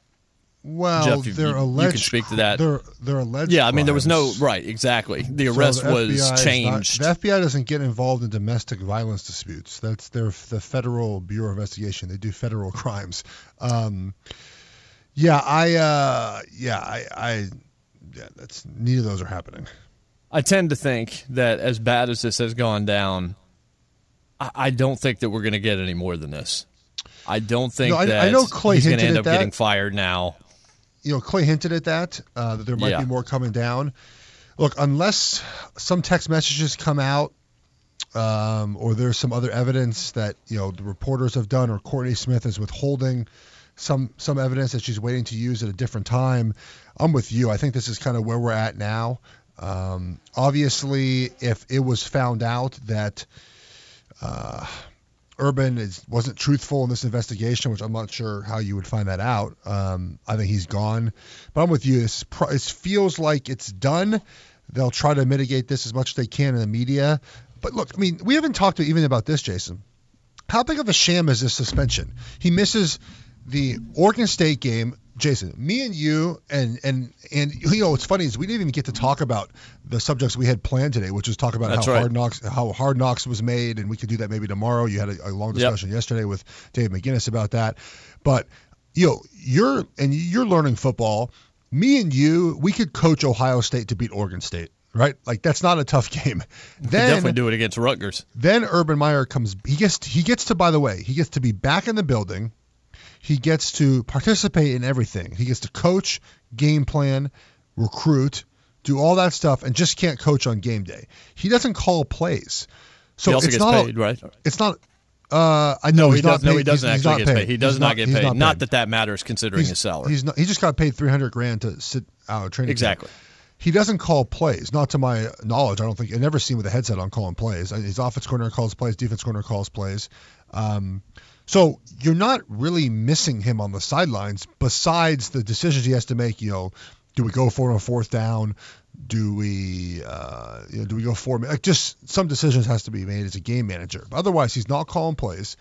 Well, Jeff, you, they're you, alleged. You can speak to that. They're, they're alleged. Yeah, I mean, there was no crimes. right, exactly. The So arrest the was F B I is changed. Not, the F B I doesn't get involved in domestic violence disputes. That's their the Federal Bureau of Investigation. They do federal crimes. Um, yeah, I. Uh, yeah, I. I yeah, that's neither of those are happening. I tend to think that as bad as this has gone down, I, I don't think that we're going to get any more than this. I don't think No, I- that I know Clay he's going to hinted end at up that. getting fired now. You know, Clay hinted at that, uh, that there might Yeah. be more coming down. Look, unless some text messages come out um, or there's some other evidence that, you know, the reporters have done or Courtney Smith is withholding some some evidence that she's waiting to use at a different time, I'm with you. I think this is kind of where we're at now. Um, obviously, if it was found out that uh, Urban is, wasn't truthful in this investigation, which I'm not sure how you would find that out, um, I think he's gone. But I'm with you. It's, it feels like it's done. They'll try to mitigate this as much as they can in the media. But look, I mean, we haven't talked even about this, Jason. How big of a sham is this suspension? He misses the Oregon State game. Jason, me and you and and and you know what's funny is we didn't even get to talk about the subjects we had planned today, which was talk about That's how right. Hard Knocks how Hard Knocks was made, and we could do that maybe tomorrow. You had a, a long discussion Yep. yesterday with Dave McGinnis about that, but you know you're and you're learning football. Me and you, we could coach Ohio State to beat Oregon State, right? Like that's not a tough game. We could Then definitely do it against Rutgers. then Urban Meyer comes. He gets he gets to by the way he gets to be back in the building. He gets to participate in everything. He gets to coach, game plan, recruit, do all that stuff, and just can't coach on game day. He doesn't call plays. So he also it's gets not paid, right? It's not. Uh, I know No, he he's not does. No, paid. he doesn't he's, he's actually not get paid. paid. He does He's not get he's paid. Not, Not paid. that that matters considering He's- his salary. He's not. He just got paid three hundred grand to sit out of training. Exactly. Camp. He doesn't call plays, not to my knowledge. I don't think I've never seen with a headset on calling plays. His offense coordinator calls plays, defense coordinator calls plays. Um, so you're not really missing him on the sidelines besides the decisions he has to make. You know, do we go for it on fourth down? Do we, uh, you know, do we go for like just some decisions has to be made as a game manager. But otherwise, he's not calling plays.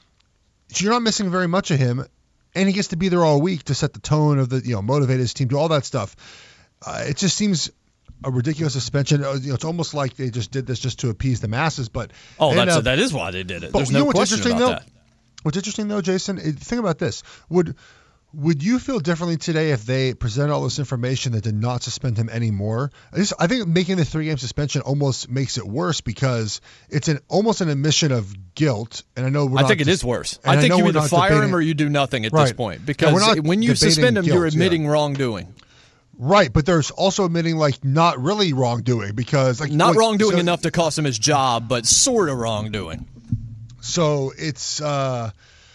So you're not missing very much of him, and he gets to be there all week to set the tone of the, you know, motivate his team, do all that stuff. Uh, it just seems a ridiculous suspension. Uh, You know, it's almost like they just did this just to appease the masses. But Oh, they that's end up- that is why they did it. But There's you know no what's question interesting, about though? that. What's interesting though, Jason, is- think about this. Would would you feel differently today if they presented all this information that did not suspend him anymore? I, just, I think making the three game suspension almost makes it worse because it's an almost an admission of guilt. And I know we're I not think it dis- is worse. and I think know you we're either not fire debating- him or you do nothing at Right. this point. And Because we're not when you debating suspend him, you're guilt, yeah. admitting wrongdoing. Right, but there's also admitting like not really wrongdoing because like Not like, wrongdoing so- enough to cost him his job, but sort of wrongdoing. So it's uh,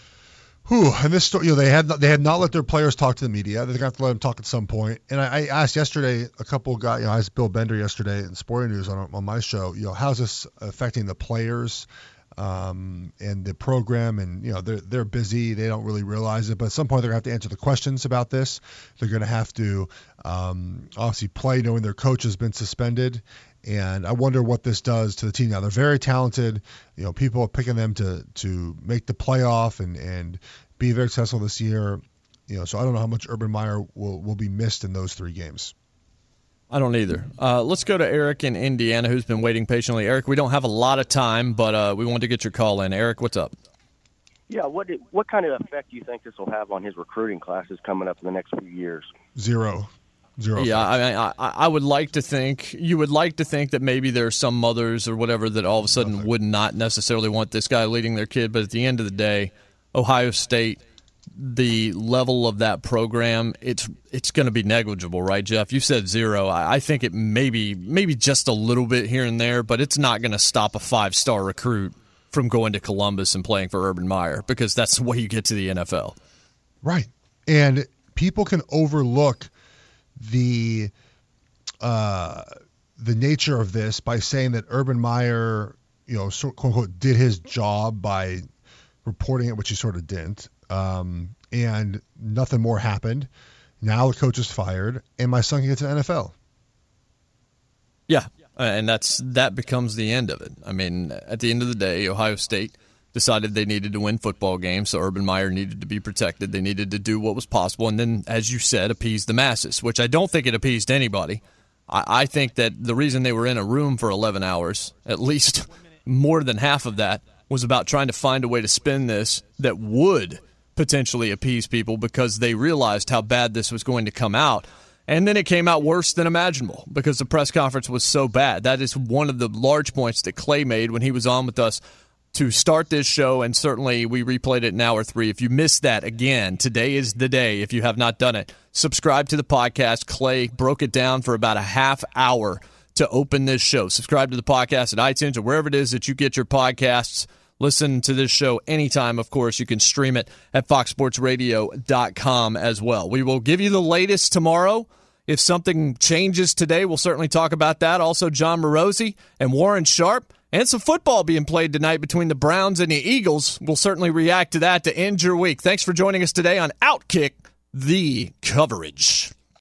whew, and this story, you know, they had not, they had not let their players talk to the media. They're gonna have to let them talk at some point. And I, I asked yesterday a couple of guys, you know, I asked Bill Bender yesterday in Sporting News on on my show, you know, how's this affecting the players um, and the program? And you know, they're they're busy, they don't really realize it, but at some point they're gonna have to answer the questions about this. They're gonna have to um, obviously play knowing their coach has been suspended. And I wonder what this does to the team now. They're very talented. You know, people are picking them to to make the playoff and, and be very successful this year. You know, so I don't know how much Urban Meyer will, will be missed in those three games. I don't either. Uh, let's go to Eric in Indiana, who's been waiting patiently. Eric, we don't have a lot of time, but uh, we wanted to get your call in. Eric, what's up? Yeah, what did, what kind of effect do you think this will have on his recruiting classes coming up in the next few years? Zero. Zero. Yeah, I, I I would like to think you would like to think that maybe there are some mothers or whatever that all of a sudden Nothing. would not necessarily want this guy leading their kid, but at the end of the day, Ohio State, the level of that program, it's it's going to be negligible, right, Jeff? You said zero. I, I think it maybe maybe just a little bit here and there, but it's not going to stop a five-star recruit from going to Columbus and playing for Urban Meyer, because that's the way you get to the N F L. Right. And people can overlook the uh, the nature of this by saying that Urban Meyer, you know, so, quote unquote, did his job by reporting it, which he sort of didn't. Um, and nothing more happened. Now the coach is fired, and my son can get to the N F L. Yeah, and that's that becomes the end of it. I mean, at the end of the day, Ohio State decided they needed to win football games, so Urban Meyer needed to be protected. They needed to do what was possible, and then, as you said, appease the masses, which I don't think it appeased anybody. I, I think that the reason they were in a room for eleven hours, at least more than half of that, was about trying to find a way to spin this that would potentially appease people, because they realized how bad this was going to come out. And then it came out worse than imaginable because the press conference was so bad. That is one of the large points that Clay made when he was on with us to start this show, and certainly we replayed it in hour three. If you missed that, again, today is the day. If you have not done it, subscribe to the podcast. Clay broke it down for about a half hour to open this show. Subscribe to the podcast at iTunes or wherever it is that you get your podcasts. Listen to this show anytime, of course. You can stream it at fox sports radio dot com as well. We will give you the latest tomorrow. If something changes today, we'll certainly talk about that. Also, John Morosi and Warren Sharp, and some football being played tonight between the Browns and the Eagles. We'll certainly react to that to end your week. Thanks for joining us today on Outkick the Coverage.